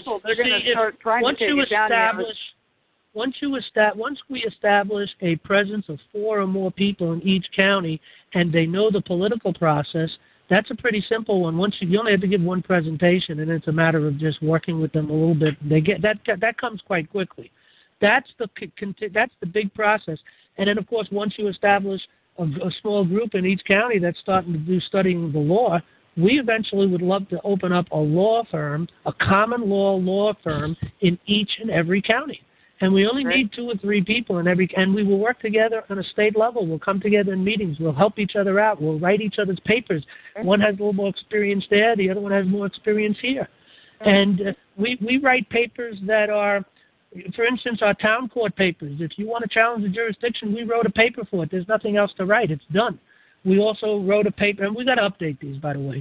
once we establish a presence of 4 or more people in each county, and they know the political process, that's a pretty simple one. You only have to give one presentation, and it's a matter of just working with them a little bit. They get that comes quite quickly. That's the big process. And then, of course, once you establish a small group in each county that's starting to do studying the law, we eventually would love to open up a law firm, a common law firm in each and every county. And we only need 2 or 3 people in every, and we will work together on a state level. We'll come together in meetings. We'll help each other out. We'll write each other's papers. One has a little more experience there. The other one has more experience here. And we write papers that are, for instance, our town court papers. If you want to challenge the jurisdiction, we wrote a paper for it. There's nothing else to write. It's done. We also wrote a paper, and we got to update these, by the way.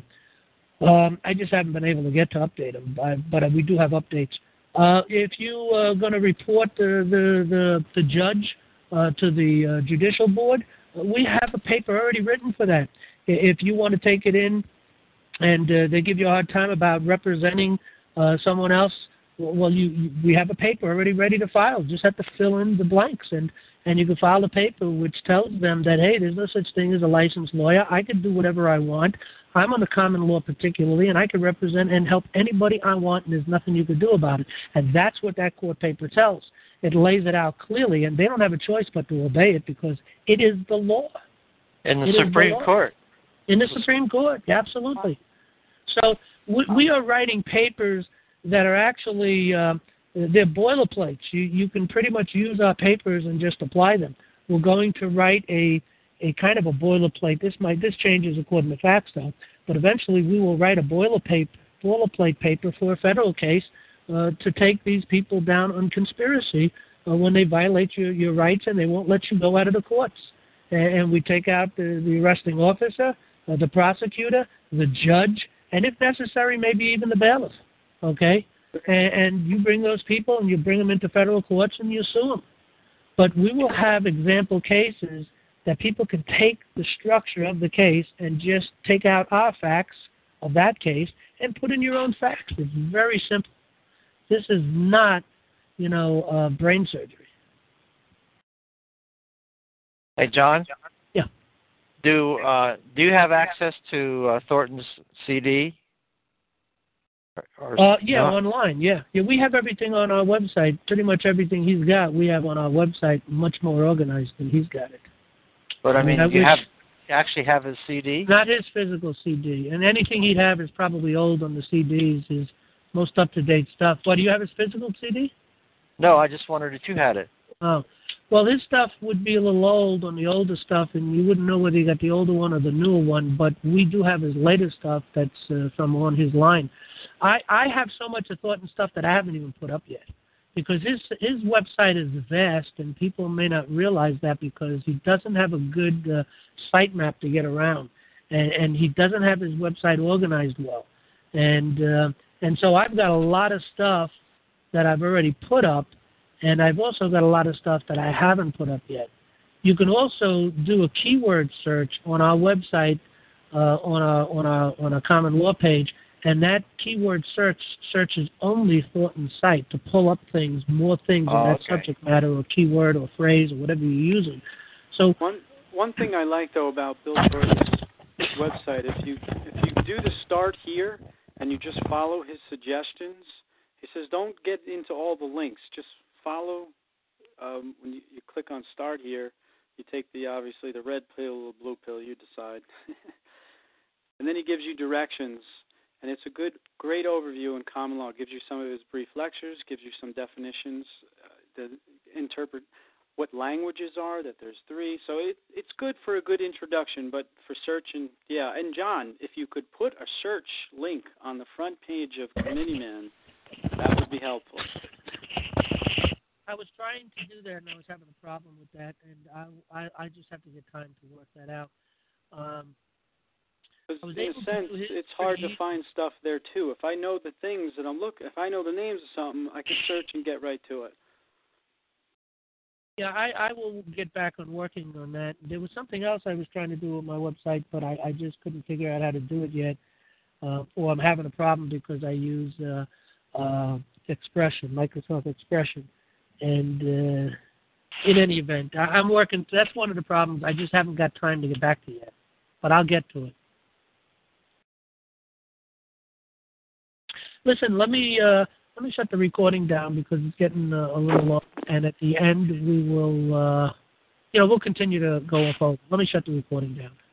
I just haven't been able to get to update them, but we do have updates. If you are going to report the judge to the judicial board, we have a paper already written for that. If you want to take it in and they give you a hard time about representing someone else, well, we have a paper already ready to file. Just have to fill in the blanks, and you can file a paper which tells them that, hey, there's no such thing as a licensed lawyer. I can do whatever I want. I'm on the common law particularly, and I can represent and help anybody I want, and there's nothing you can do about it. And that's what that court paper tells. It lays it out clearly, and they don't have a choice but to obey it because it is the law. In the Supreme Court. In the Supreme Court, absolutely. So we are writing papers that are actually, they're boilerplates. You can pretty much use our papers and just apply them. We're going to write a kind of a boilerplate. This changes according to facts, though. But eventually we will write a boilerplate paper for a federal case to take these people down on conspiracy when they violate your rights and they won't let you go out of the courts. And we take out the arresting officer, the prosecutor, the judge, and if necessary, maybe even the bailiff. Okay? And you bring those people and you bring them into federal courts and you sue them. But we will have example cases that people can take the structure of the case and just take out our facts of that case and put in your own facts. It's very simple. This is not, brain surgery. Hey, John? Yeah. Do you have access to Thornton's CD? Yeah, online, yeah. We have everything on our website. Pretty much everything he's got, we have on our website, much more organized than he's got it. But, you actually have his CD? Not his physical CD. And anything he'd have is probably old on the CDs, his most up-to-date stuff. What, do you have his physical CD? No, I just wondered if you had it. Oh. Well, his stuff would be a little old on the older stuff, and you wouldn't know whether you got the older one or the newer one, but we do have his latest stuff that's from on his line. I have so much of Thornton stuff that I haven't even put up yet, because his website is vast, and people may not realize that because he doesn't have a good site map to get around, and he doesn't have his website organized well. And so I've got a lot of stuff that I've already put up, and I've also got a lot of stuff that I haven't put up yet. You can also do a keyword search on our website, on our common law page, and that keyword searches only Thornton's site to pull up things, more things in that subject matter or keyword or phrase or whatever you're using. So one thing I like though about Bill Jordan's website, if you do the start here and you just follow his suggestions, he says don't get into all the links, just follow. When you click on start here, you take obviously the red pill or blue pill, you decide. And then he gives you directions, and it's a great overview in common law. It gives you some of his brief lectures, gives you some definitions that interpret what languages are, that there's 3. So it's good for a good introduction, but for searching, yeah. And John, if you could put a search link on the front page of Committeeman, that would be helpful. I was trying to do that, and I was having a problem with that, and I just have to get time to work that out. Because in a sense, it's hard to find stuff there too. If I know the things that I'm looking, if I know the names of something, I can search and get right to it. Yeah, I will get back on working on that. There was something else I was trying to do on my website, but I just couldn't figure out how to do it yet. Or I'm having a problem because I use Expression, Microsoft Expression. And in any event, I'm working. That's one of the problems. I just haven't got time to get back to yet, but I'll get to it. Listen, let me shut the recording down because it's getting a little long. And at the end, we will, we'll continue to go forward. Let me shut the recording down.